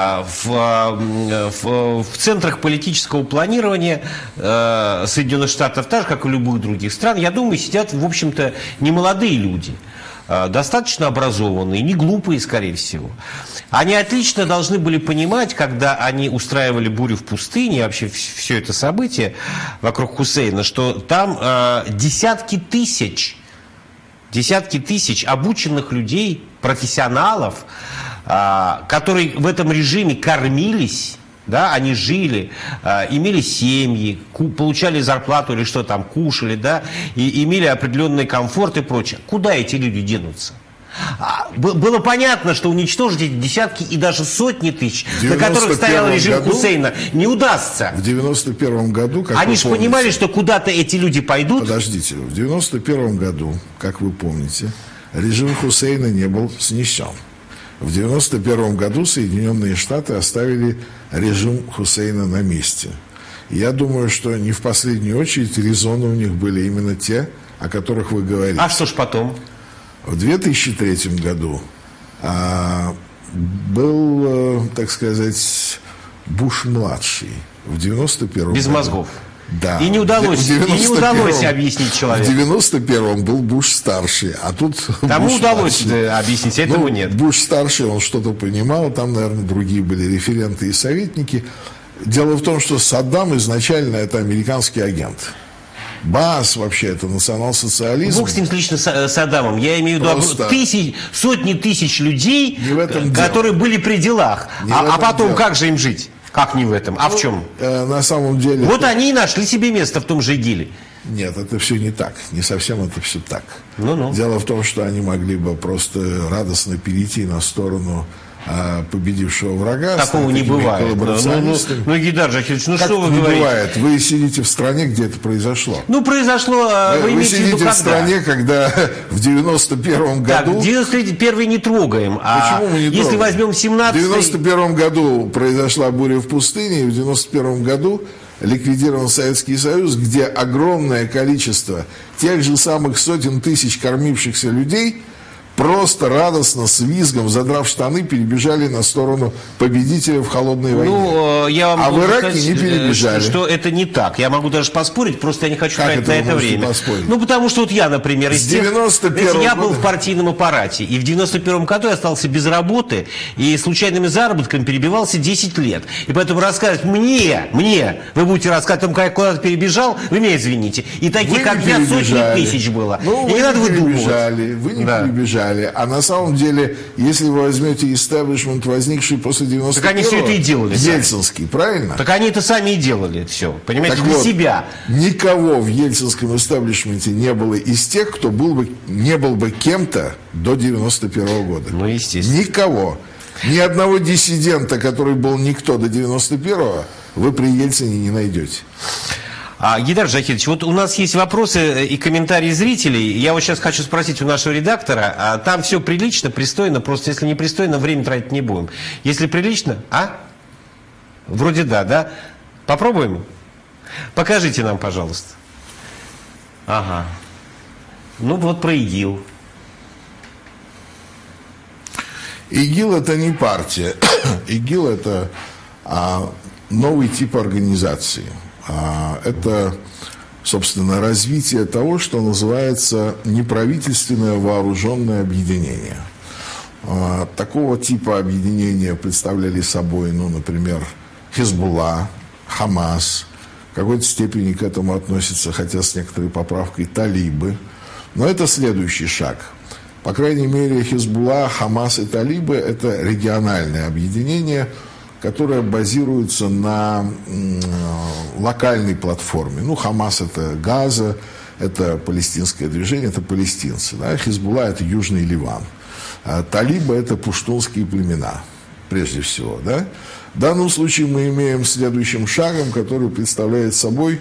в центрах политического планирования Соединенных Штатов, так же, как и любых других стран, я думаю, сидят, в общем-то, немолодые люди, достаточно образованные, не глупые, скорее всего. Они отлично должны были понимать, когда они устраивали бурю в пустыне, вообще все это событие вокруг Хусейна, что там десятки тысяч обученных людей, профессионалов, которые в этом режиме кормились, да, они жили, имели семьи, получали зарплату или что там, кушали, да, и имели определенный комфорт и прочее. Куда эти люди денутся? Было понятно, что уничтожить эти десятки и даже сотни тысяч, на которых стоял режим Хусейна, не удастся. В 91 году, как они же понимали, что куда-то эти люди пойдут. Подождите, в 91 году, как вы помните, режим Хусейна не был снесен. В 91 году Соединенные Штаты оставили режим Хусейна на месте. Я думаю, что не в последнюю очередь резоны у них были именно те, о которых вы говорите. А что ж потом? В 2003 году был, так сказать, Буш-младший. В 91 Без году. Мозгов. Да. И не удалось объяснить человеку. В 91-м был Буш-старший, а тут Тому Буш удалось объяснить, этому нет. Буш-старший, он что-то понимал, там, наверное, другие были референты и советники. Дело в том, что Саддам изначально это американский агент. БААС вообще это национал-социализм. Бог с ним лично Саддамом. Я имею в виду сотни тысяч людей, которые были при делах. А потом дело. Как же им жить? Как не в этом? А в чем? На самом деле... Вот они и нашли себе место в том же ИГИЛе. Нет, это все не так. Не совсем это все так. Ну-ну. Дело в том, что они могли бы просто радостно перейти на сторону победившего врага. Такого не бывает. Ну, Гидар Джахидович, ну что вы говорите? Не бывает. Вы сидите в стране, где это произошло. Ну, произошло... Вы сидите в стране, когда в 91 году... Так, 91 не трогаем. Почему мы не трогаем? Если возьмем 17-й... В 91 году произошла буря в пустыне, и в 91 году ликвидирован Советский Союз, где огромное количество тех же самых сотен тысяч кормившихся людей просто радостно, с визгом, задрав штаны, перебежали на сторону победителя в холодной войне. Ну, я вам в Ираке сказать, не перебежали. Что это не так. Я могу даже поспорить, просто я не хочу тратить на это время. Поспорить? Ну, потому что вот я, например, я был в партийном аппарате, и в 91 году я остался без работы, и случайными заработками перебивался 10 лет. И поэтому рассказывать мне, вы будете рассказывать о том, как я куда-то перебежал, вы меня извините. И таких, как я, сотни тысяч было. Ну, и не надо выдумывать. Вы не перебежали. А на самом деле, если вы возьмете истеблишмент, возникший после 91-го... Так они все это и делали. Ельцинский, правильно? Так они это сами и делали, все. Понимаете, так для вот, себя. Никого в ельцинском истеблишменте не было из тех, кто не был бы кем-то до 91-го года. Ну, естественно. Никого. Ни одного диссидента, который был никто до 91-го, вы при Ельцине не найдете. Гидар Джахидович, вот у нас есть вопросы и комментарии зрителей. Я вот сейчас хочу спросить у нашего редактора. Там все прилично, пристойно. Просто если не пристойно, время тратить не будем. Если прилично, Вроде да? Попробуем? Покажите нам, пожалуйста. Ага. Ну вот про ИГИЛ. ИГИЛ это не партия. ИГИЛ это новый тип организации. Это, собственно, развитие того, что называется неправительственное вооруженное объединение. Такого типа объединения представляли собой, например, Хизбулла, Хамас, в какой-то степени к этому относятся, хотя с некоторой поправкой, талибы. Но это следующий шаг. По крайней мере, Хизбулла, Хамас и талибы – это региональное объединение, которая базируется на локальной платформе. Хамас – это Газа, это палестинское движение, это палестинцы. Да? Хизбулла – это Южный Ливан. А талибы – это пуштунские племена, прежде всего. Да? В данном случае мы имеем следующим шагом, который представляет собой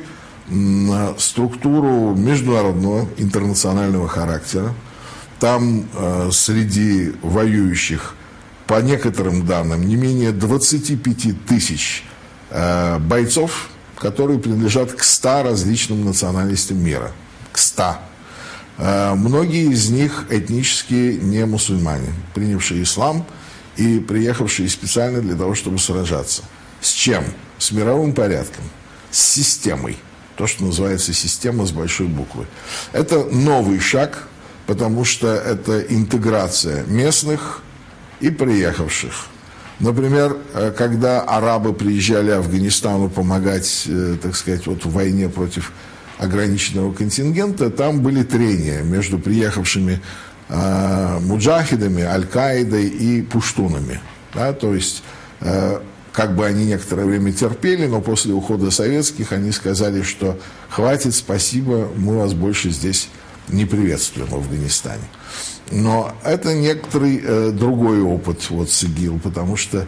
структуру международного, интернационального характера. Там среди воюющих, по некоторым данным, не менее 25 тысяч бойцов, которые принадлежат к 100 различным национальностям мира. К 100. Многие из них этнически не мусульмане, принявшие ислам и приехавшие специально для того, чтобы сражаться. С чем? С мировым порядком, с системой. То, что называется система с большой буквы. Это новый шаг, потому что это интеграция местных и приехавших. Например, когда арабы приезжали Афганистану помогать, так сказать, вот в войне против ограниченного контингента, там были трения между приехавшими муджахидами, Аль-Каидой и пуштунами. Да? То есть, как бы они некоторое время терпели, но после ухода советских они сказали, что хватит, спасибо, мы вас больше здесь не приветствуем в Афганистане. Но это некоторый другой опыт вот с ИГИЛ, потому что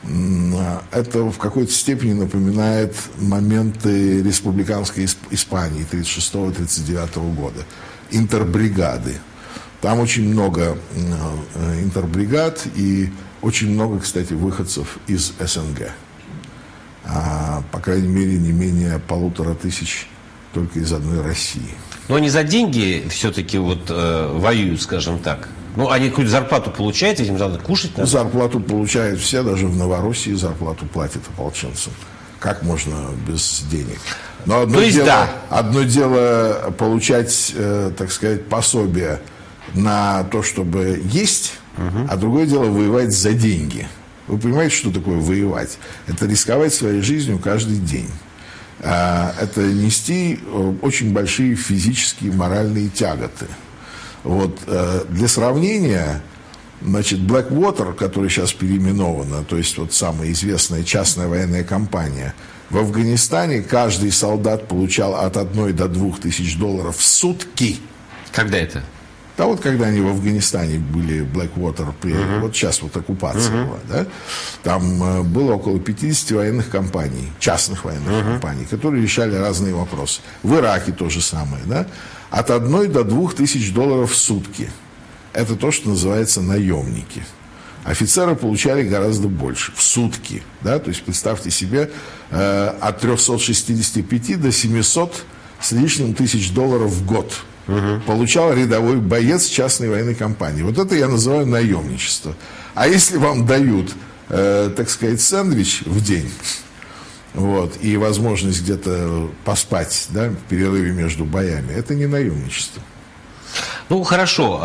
это в какой-то степени напоминает моменты республиканской Испании 1936-1939 года. Интербригады. Там очень много интербригад и очень много, кстати, выходцев из СНГ. По крайней мере, не менее 1500 только из одной России. Но они за деньги все-таки вот воюют, скажем так. Ну, они какую-то зарплату получают, этим надо кушать. Надо. Зарплату получают все, даже в Новороссии зарплату платят ополченцам. Как можно без денег? Но одно дело получать, так сказать, пособие на то, чтобы есть, а другое дело воевать за деньги. Вы понимаете, что такое воевать? Это рисковать своей жизнью каждый день. Это нести очень большие физические, моральные тяготы. Вот, для сравнения, значит, Blackwater, который сейчас переименована, то есть вот самая известная частная военная компания, в Афганистане каждый солдат получал от 1 до 2 тысяч долларов в сутки. Когда это? Да вот когда они в Афганистане были, Blackwater, вот сейчас вот оккупация была, да, там было около 50 военных компаний, частных военных компаний, которые решали разные вопросы. В Ираке то же самое, да, от 1 до 2 тысяч долларов в сутки. Это то, что называется наемники. Офицеры получали гораздо больше, в сутки, да, то есть представьте себе, от 365 до 700 с лишним тысяч долларов в год. Получал рядовой боец частной военной компании. Вот это я называю наемничество. А если вам дают, так сказать, сэндвич в день, вот, и возможность где-то поспать, да, в перерыве между боями, это не наемничество. Ну, хорошо,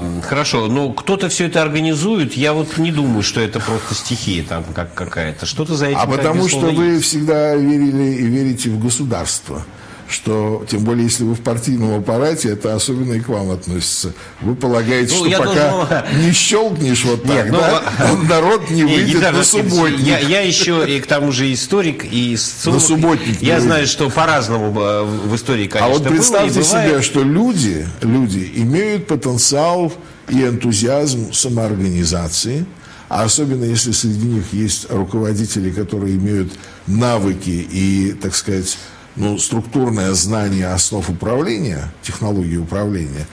но кто-то все это организует. Я вот не думаю, что это просто стихия там какая-то. Что-то за этим. А потому что вы всегда верили и верите в государство. Что, тем более, если вы в партийном аппарате, это особенно и к вам относится. Вы полагаете, что пока не щелкнешь вот так, народ не выйдет на субботник. Я еще, и к тому же историк, и на субботник. Я знаю, что по-разному в истории, конечно, было. А вот представьте себе, что люди имеют потенциал и энтузиазм самоорганизации, а особенно если среди них есть руководители, которые имеют навыки и, так сказать, структурное знание основ управления, технологии управления,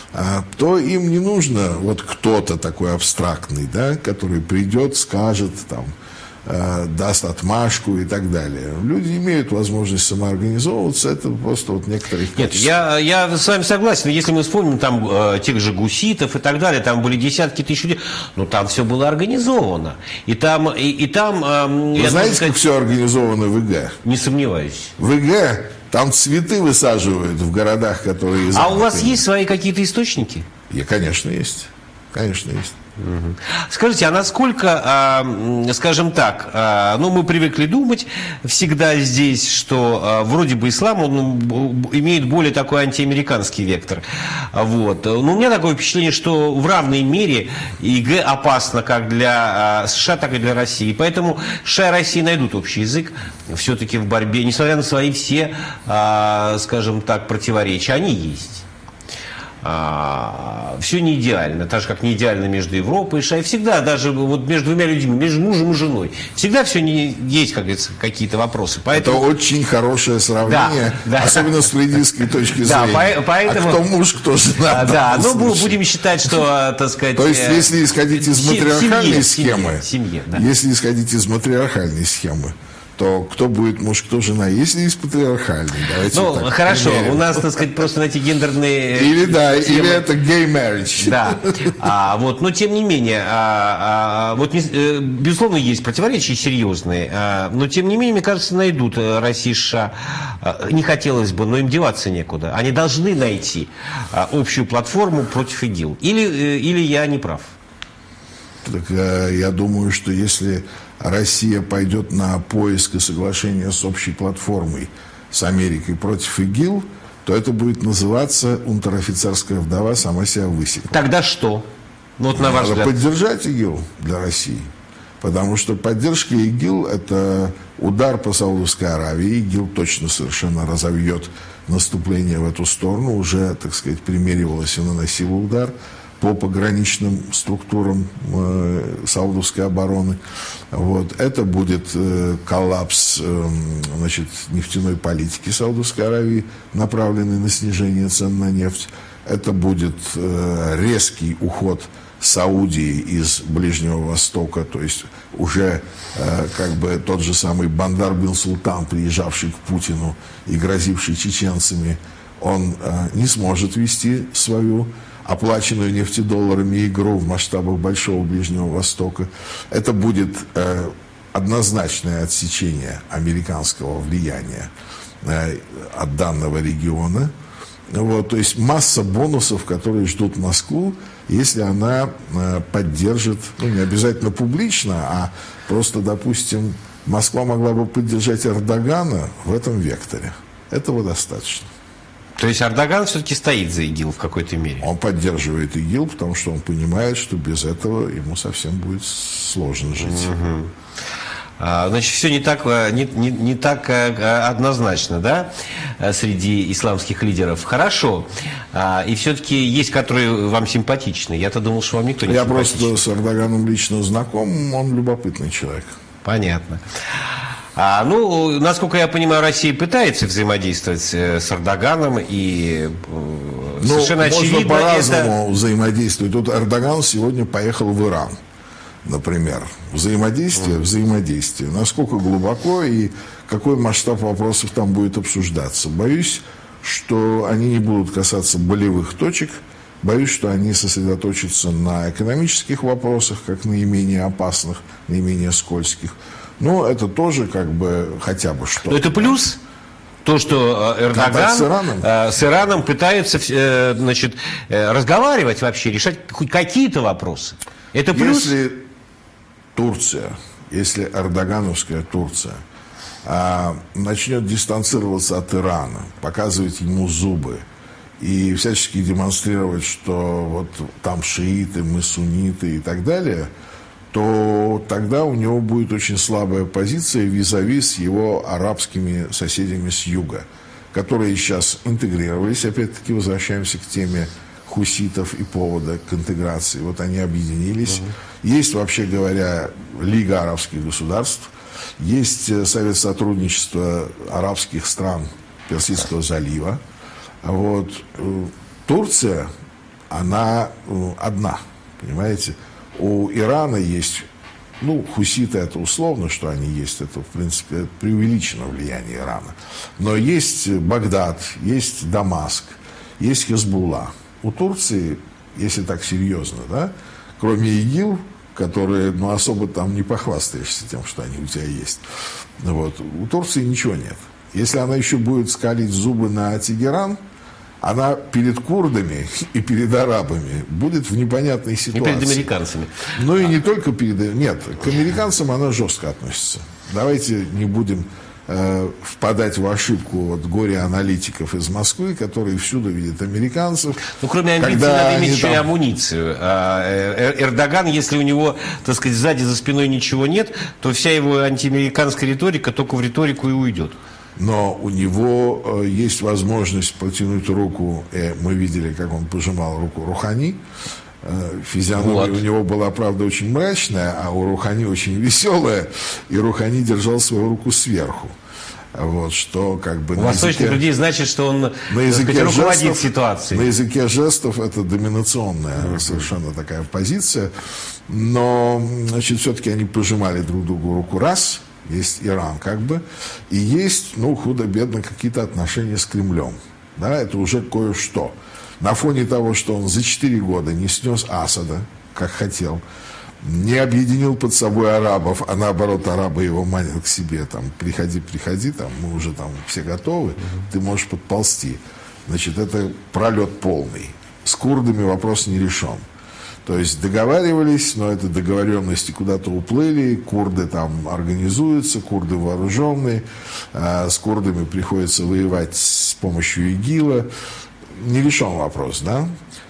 то им не нужно вот кто-то такой абстрактный, да, который придет, скажет, там, даст отмашку и так далее. Люди имеют возможность самоорганизовываться, это просто вот некоторые... Нет, я с вами согласен. Если мы вспомним там тех же гуситов и так далее, там были десятки тысяч людей, но там все было организовано. И там... Вы знаете, как все организовано в ИГ? Не сомневаюсь. В ИГ там цветы высаживают в городах, которые... А у вас есть свои какие-то источники? Конечно, есть. Конечно, есть. Скажите, а насколько, скажем так, мы привыкли думать всегда здесь, что вроде бы ислам, он имеет более такой антиамериканский вектор. Вот. Но у меня такое впечатление, что в равной мере ЕГЭ опасно как для США, так и для России. Поэтому США и Россия найдут общий язык все-таки в борьбе, несмотря на свои все, скажем так, противоречия. Они есть. Все не идеально, так же, как не идеально между Европой и США. И всегда, даже вот между двумя людьми, между мужем и женой, всегда все есть, как говорится, какие-то вопросы. Поэтому... Это очень хорошее сравнение, да. Особенно с фрейдистской точки зрения. Поэтому... А кто муж, кто жена. Да, будем считать, что, так сказать... То есть, если исходить из матриархальной схемы, да. Если исходить из матриархальной схемы, то кто будет муж, кто жена, если из патриархальной. Давайте хорошо, примерим. У нас, так сказать, просто на эти гендерные... Или это gay marriage. Да, но тем не менее, безусловно, есть противоречия серьезные, но тем не менее, мне кажется, найдут Россия и США. Не хотелось бы, но им деваться некуда. Они должны найти общую платформу против ИГИЛ. Или я не прав? Так, я думаю, что если Россия пойдет на поиск и соглашение с общей платформой с Америкой против ИГИЛ, то это будет называться унтер-офицерская вдова сама себя высекла. Тогда что? На ваш взгляд. Надо поддержать ИГИЛ для России. Потому что поддержка ИГИЛ – это удар по Саудовской Аравии. ИГИЛ точно совершенно разовьет наступление в эту сторону. Уже, так сказать, примеривалась и наносила удар по пограничным структурам саудовской обороны. Вот. Это будет коллапс нефтяной политики Саудовской Аравии, направленный на снижение цен на нефть. Это будет резкий уход Саудии из Ближнего Востока, то есть уже тот же самый Бандар бен Султан, приезжавший к Путину и грозивший чеченцами, он не сможет вести свою оплаченную нефтедолларами игру в масштабах Большого Ближнего Востока. Это будет однозначное отсечение американского влияния от данного региона. Вот, то есть масса бонусов, которые ждут Москву, если она поддержит, не обязательно публично, а просто, допустим, Москва могла бы поддержать Эрдогана в этом векторе. Этого достаточно. То есть Эрдоган все-таки стоит за ИГИЛ в какой-то мере? Он поддерживает ИГИЛ, потому что он понимает, что без этого ему совсем будет сложно жить. Угу. Значит, все не так однозначно, да, среди исламских лидеров. Хорошо. И все-таки есть, которые вам симпатичны. Я-то думал, что вам никто не симпатичен. Я просто с Эрдоганом лично знаком, он любопытный человек. Понятно. Насколько я понимаю, Россия пытается взаимодействовать с Эрдоганом, и совершенно очевидно... Можно по-разному взаимодействовать. Тут Эрдоган сегодня поехал в Иран, например. Взаимодействие. Насколько глубоко и какой масштаб вопросов там будет обсуждаться. Боюсь, что они не будут касаться болевых точек. Боюсь, что они сосредоточатся на экономических вопросах, как наименее опасных, наименее скользких. Но это тоже хотя бы что-то. Но это плюс? То, что Эрдоган с Ираном пытается разговаривать вообще, решать хоть какие-то вопросы. Это плюс? Если эрдогановская Турция начнет дистанцироваться от Ирана, показывать ему зубы и всячески демонстрировать, что вот там шииты, мы сунниты и так далее, то тогда у него будет очень слабая позиция визави с его арабскими соседями с юга, которые сейчас интегрировались. Опять-таки возвращаемся к теме хуситов и повода к интеграции. Вот они объединились. Есть, вообще говоря, Лига арабских государств, есть Совет сотрудничества арабских стран Персидского залива. Вот. Турция, она одна, понимаете? У Ирана есть, хуситы это условно, что они есть, это в принципе преувеличено влияние Ирана. Но есть Багдад, есть Дамаск, есть Хезбулла. У Турции, если так серьезно, да, кроме ИГИЛ, которые, особо там не похвастаешься тем, что они у тебя есть, вот, у Турции ничего нет. Если она еще будет скалить зубы на Тегеран, она перед курдами и перед арабами будет в непонятной ситуации. И перед американцами. Ну и не только перед... Нет, к американцам она жестко относится. Давайте не будем впадать в ошибку вот горе-аналитиков из Москвы, которые всюду видят американцев. Ну, кроме амбиций, надо иметь еще и амуницию. Эрдоган, если у него, так сказать, сзади за спиной ничего нет, то вся его антиамериканская риторика только в риторику и уйдет. Но у него есть возможность протянуть руку. Мы видели, как он пожимал руку Рухани. Физиономия у него была, правда, очень мрачная, а у Рухани очень веселая. И Рухани держал свою руку сверху. Вот, что как бы... У восточных людей значит, что он руководит ситуацией. На языке жестов это доминационная совершенно такая позиция. Но, значит, все-таки они пожимали друг другу руку раз. Есть Иран как бы. И есть, ну, худо-бедно какие-то отношения с Кремлем. Да, это уже кое-что. На фоне того, что он за 4 года не снес Асада, как хотел, не объединил под собой арабов, а наоборот арабы его манят к себе, там, приходи, там, мы уже там все готовы, ты можешь подползти. Значит, это пролет полный. С курдами вопрос не решен. То есть договаривались, но это договоренности куда-то уплыли, курды там организуются, курды вооруженные, с курдами приходится воевать с помощью ИГИЛа. Не решен вопрос, да?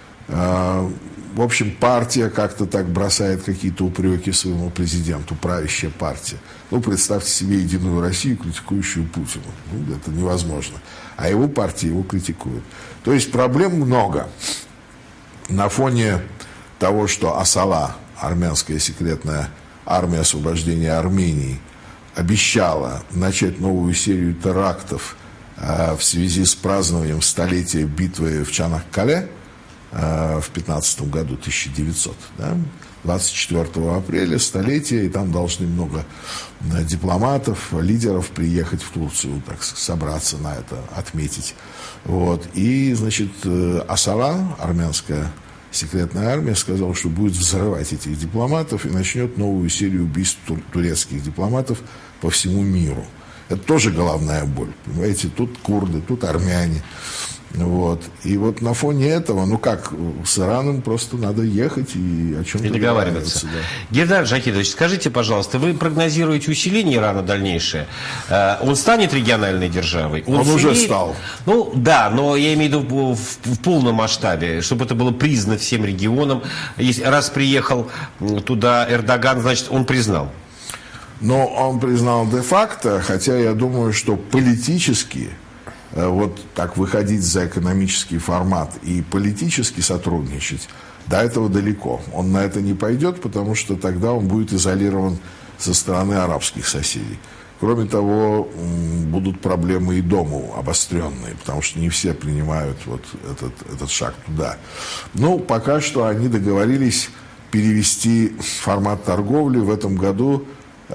В общем, партия как-то так бросает какие-то упреки своему президенту, правящая партия. Ну, представьте себе Единую Россию, критикующую Путина. Ну, это невозможно. А его партия его критикует. То есть проблем много. На фоне того, что Асала, армянская секретная армия освобождения Армении, обещала начать новую серию терактов в связи с празднованием столетия битвы в Чанаккале в 15 году, 1900, да? 24 апреля, столетие, и там должны много дипломатов, лидеров приехать в Турцию, так собраться на это, отметить. Вот. И, значит, Асала, армянская секретная армия, сказала, что будет взрывать этих дипломатов и начнет новую серию убийств турецких дипломатов по всему миру. Это тоже головная боль. Понимаете, тут курды, тут армяне. Вот. И вот на фоне этого, ну как, с Ираном просто надо ехать и о чем-то договариваться. Да. Гейдар Джахидович, скажите, пожалуйста, вы прогнозируете усиление Ирана дальнейшее? Он станет региональной державой? Он уже стал. Ну да, но я имею в виду в полном масштабе, чтобы это было признано всем регионам. Раз приехал туда Эрдоган, значит, он признал. Но он признал де-факто, хотя я думаю, что политически вот так выходить за экономический формат и политически сотрудничать, до этого далеко. Он на это не пойдет, потому что тогда он будет изолирован со стороны арабских соседей. Кроме того, будут проблемы и дома обостренные, потому что не все принимают вот этот шаг туда. Ну, пока что они договорились перевести формат торговли в этом году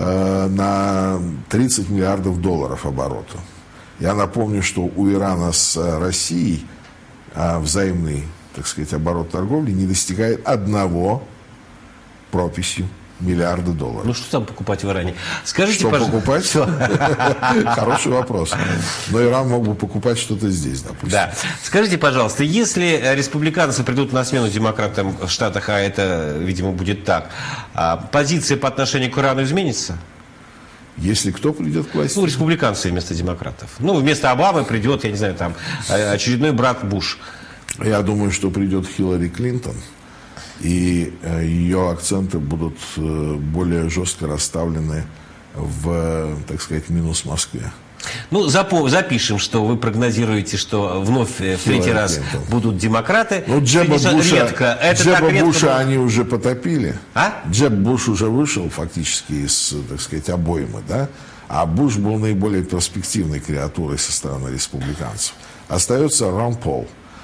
на 30 миллиардов долларов оборота. Я напомню, что у Ирана с Россией взаимный, так сказать, оборот торговли не достигает 1 прописью миллиарда долларов. Ну, что там покупать в Иране? Скажите, что покупать? Хороший вопрос. Но Иран мог бы покупать что-то здесь, допустим. Да. Скажите, пожалуйста, если республиканцы придут на смену демократам в Штатах, а это, видимо, будет так, позиция по отношению к Ирану изменится? Если кто придет к власти? Ну, республиканцы вместо демократов. Ну, вместо Обамы придет, я не знаю, там, очередной брат Буш. Я думаю, что придет Хиллари Клинтон, и ее акценты будут более жестко расставлены в, так сказать, минус Москве. Ну, запишем, что вы прогнозируете, что вновь в третий раз будут демократы. Ну, Джеба Буша они уже потопили. А? Джеб Буш уже вышел фактически из, так сказать, обоймы, да? А Буш был наиболее перспективной креатурой со стороны республиканцев. Остается Рон Пол.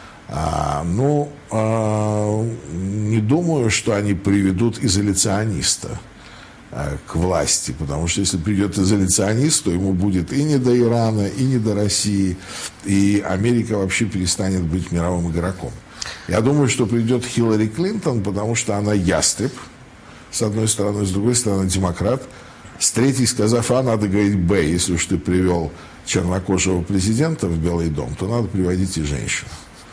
Не думаю, что они приведут изоляциониста к власти, потому что если придет изоляционист, то ему будет и не до Ирана, и не до России, и Америка вообще перестанет быть мировым игроком. Я думаю, что придет Хиллари Клинтон, потому что она ястреб, с одной стороны, с другой стороны демократ, с третьей сказав А, надо говорить Б. Если уж ты привел чернокожего президента в Белый дом, то надо приводить и женщину.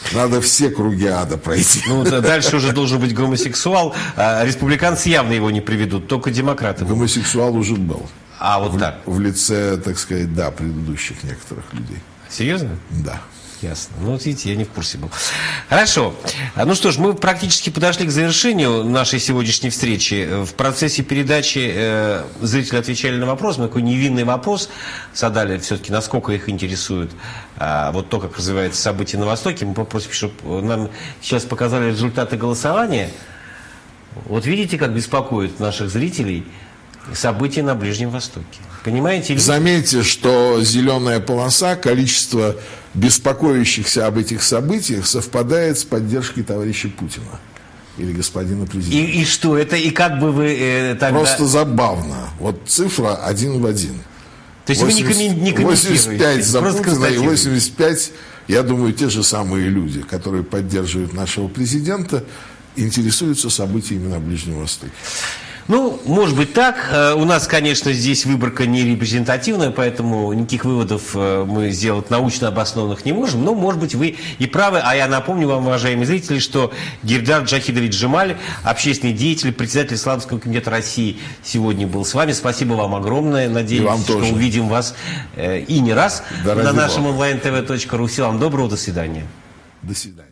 Надо все круги ада пройти. Ну, дальше уже должен быть гомосексуал. Республиканцы явно его не приведут, только демократы. Гомосексуал уже был. А вот так? В лице, так сказать, да, предыдущих некоторых людей. Серьезно? Да. Ясно. Ну, вот видите, я не в курсе был. Хорошо. Ну что ж, мы практически подошли к завершению нашей сегодняшней встречи. В процессе передачи зрители отвечали на вопрос. Мы такой невинный вопрос задали все-таки, насколько их интересует вот то, как развивается события на Востоке. Мы попросим, чтобы нам сейчас показали результаты голосования. Вот видите, как беспокоит наших зрителей события на Ближнем Востоке. Понимаете? Заметьте, что зеленая полоса, количество беспокоящихся об этих событиях совпадает с поддержкой товарища Путина или господина президента. И что это? И как бы вы тогда... Просто забавно. Вот цифра 1 в 1. То есть 80, вы не комментируете? 85 за Путина и 85, я думаю, те же самые люди, которые поддерживают нашего президента, интересуются событиями на Ближнем Востоке. Ну, может быть так. У нас, конечно, здесь выборка не репрезентативная, поэтому никаких выводов мы сделать научно обоснованных не можем. Но, может быть, вы и правы. А я напомню вам, уважаемые зрители, что Гейдар Джахидович Джемаль, общественный деятель, председатель Исламского комитета России, сегодня был с вами. Спасибо вам огромное. Надеюсь, что увидим вас и не раз на нашем onlinetv.ru. Всего вам доброго. До свидания. До свидания.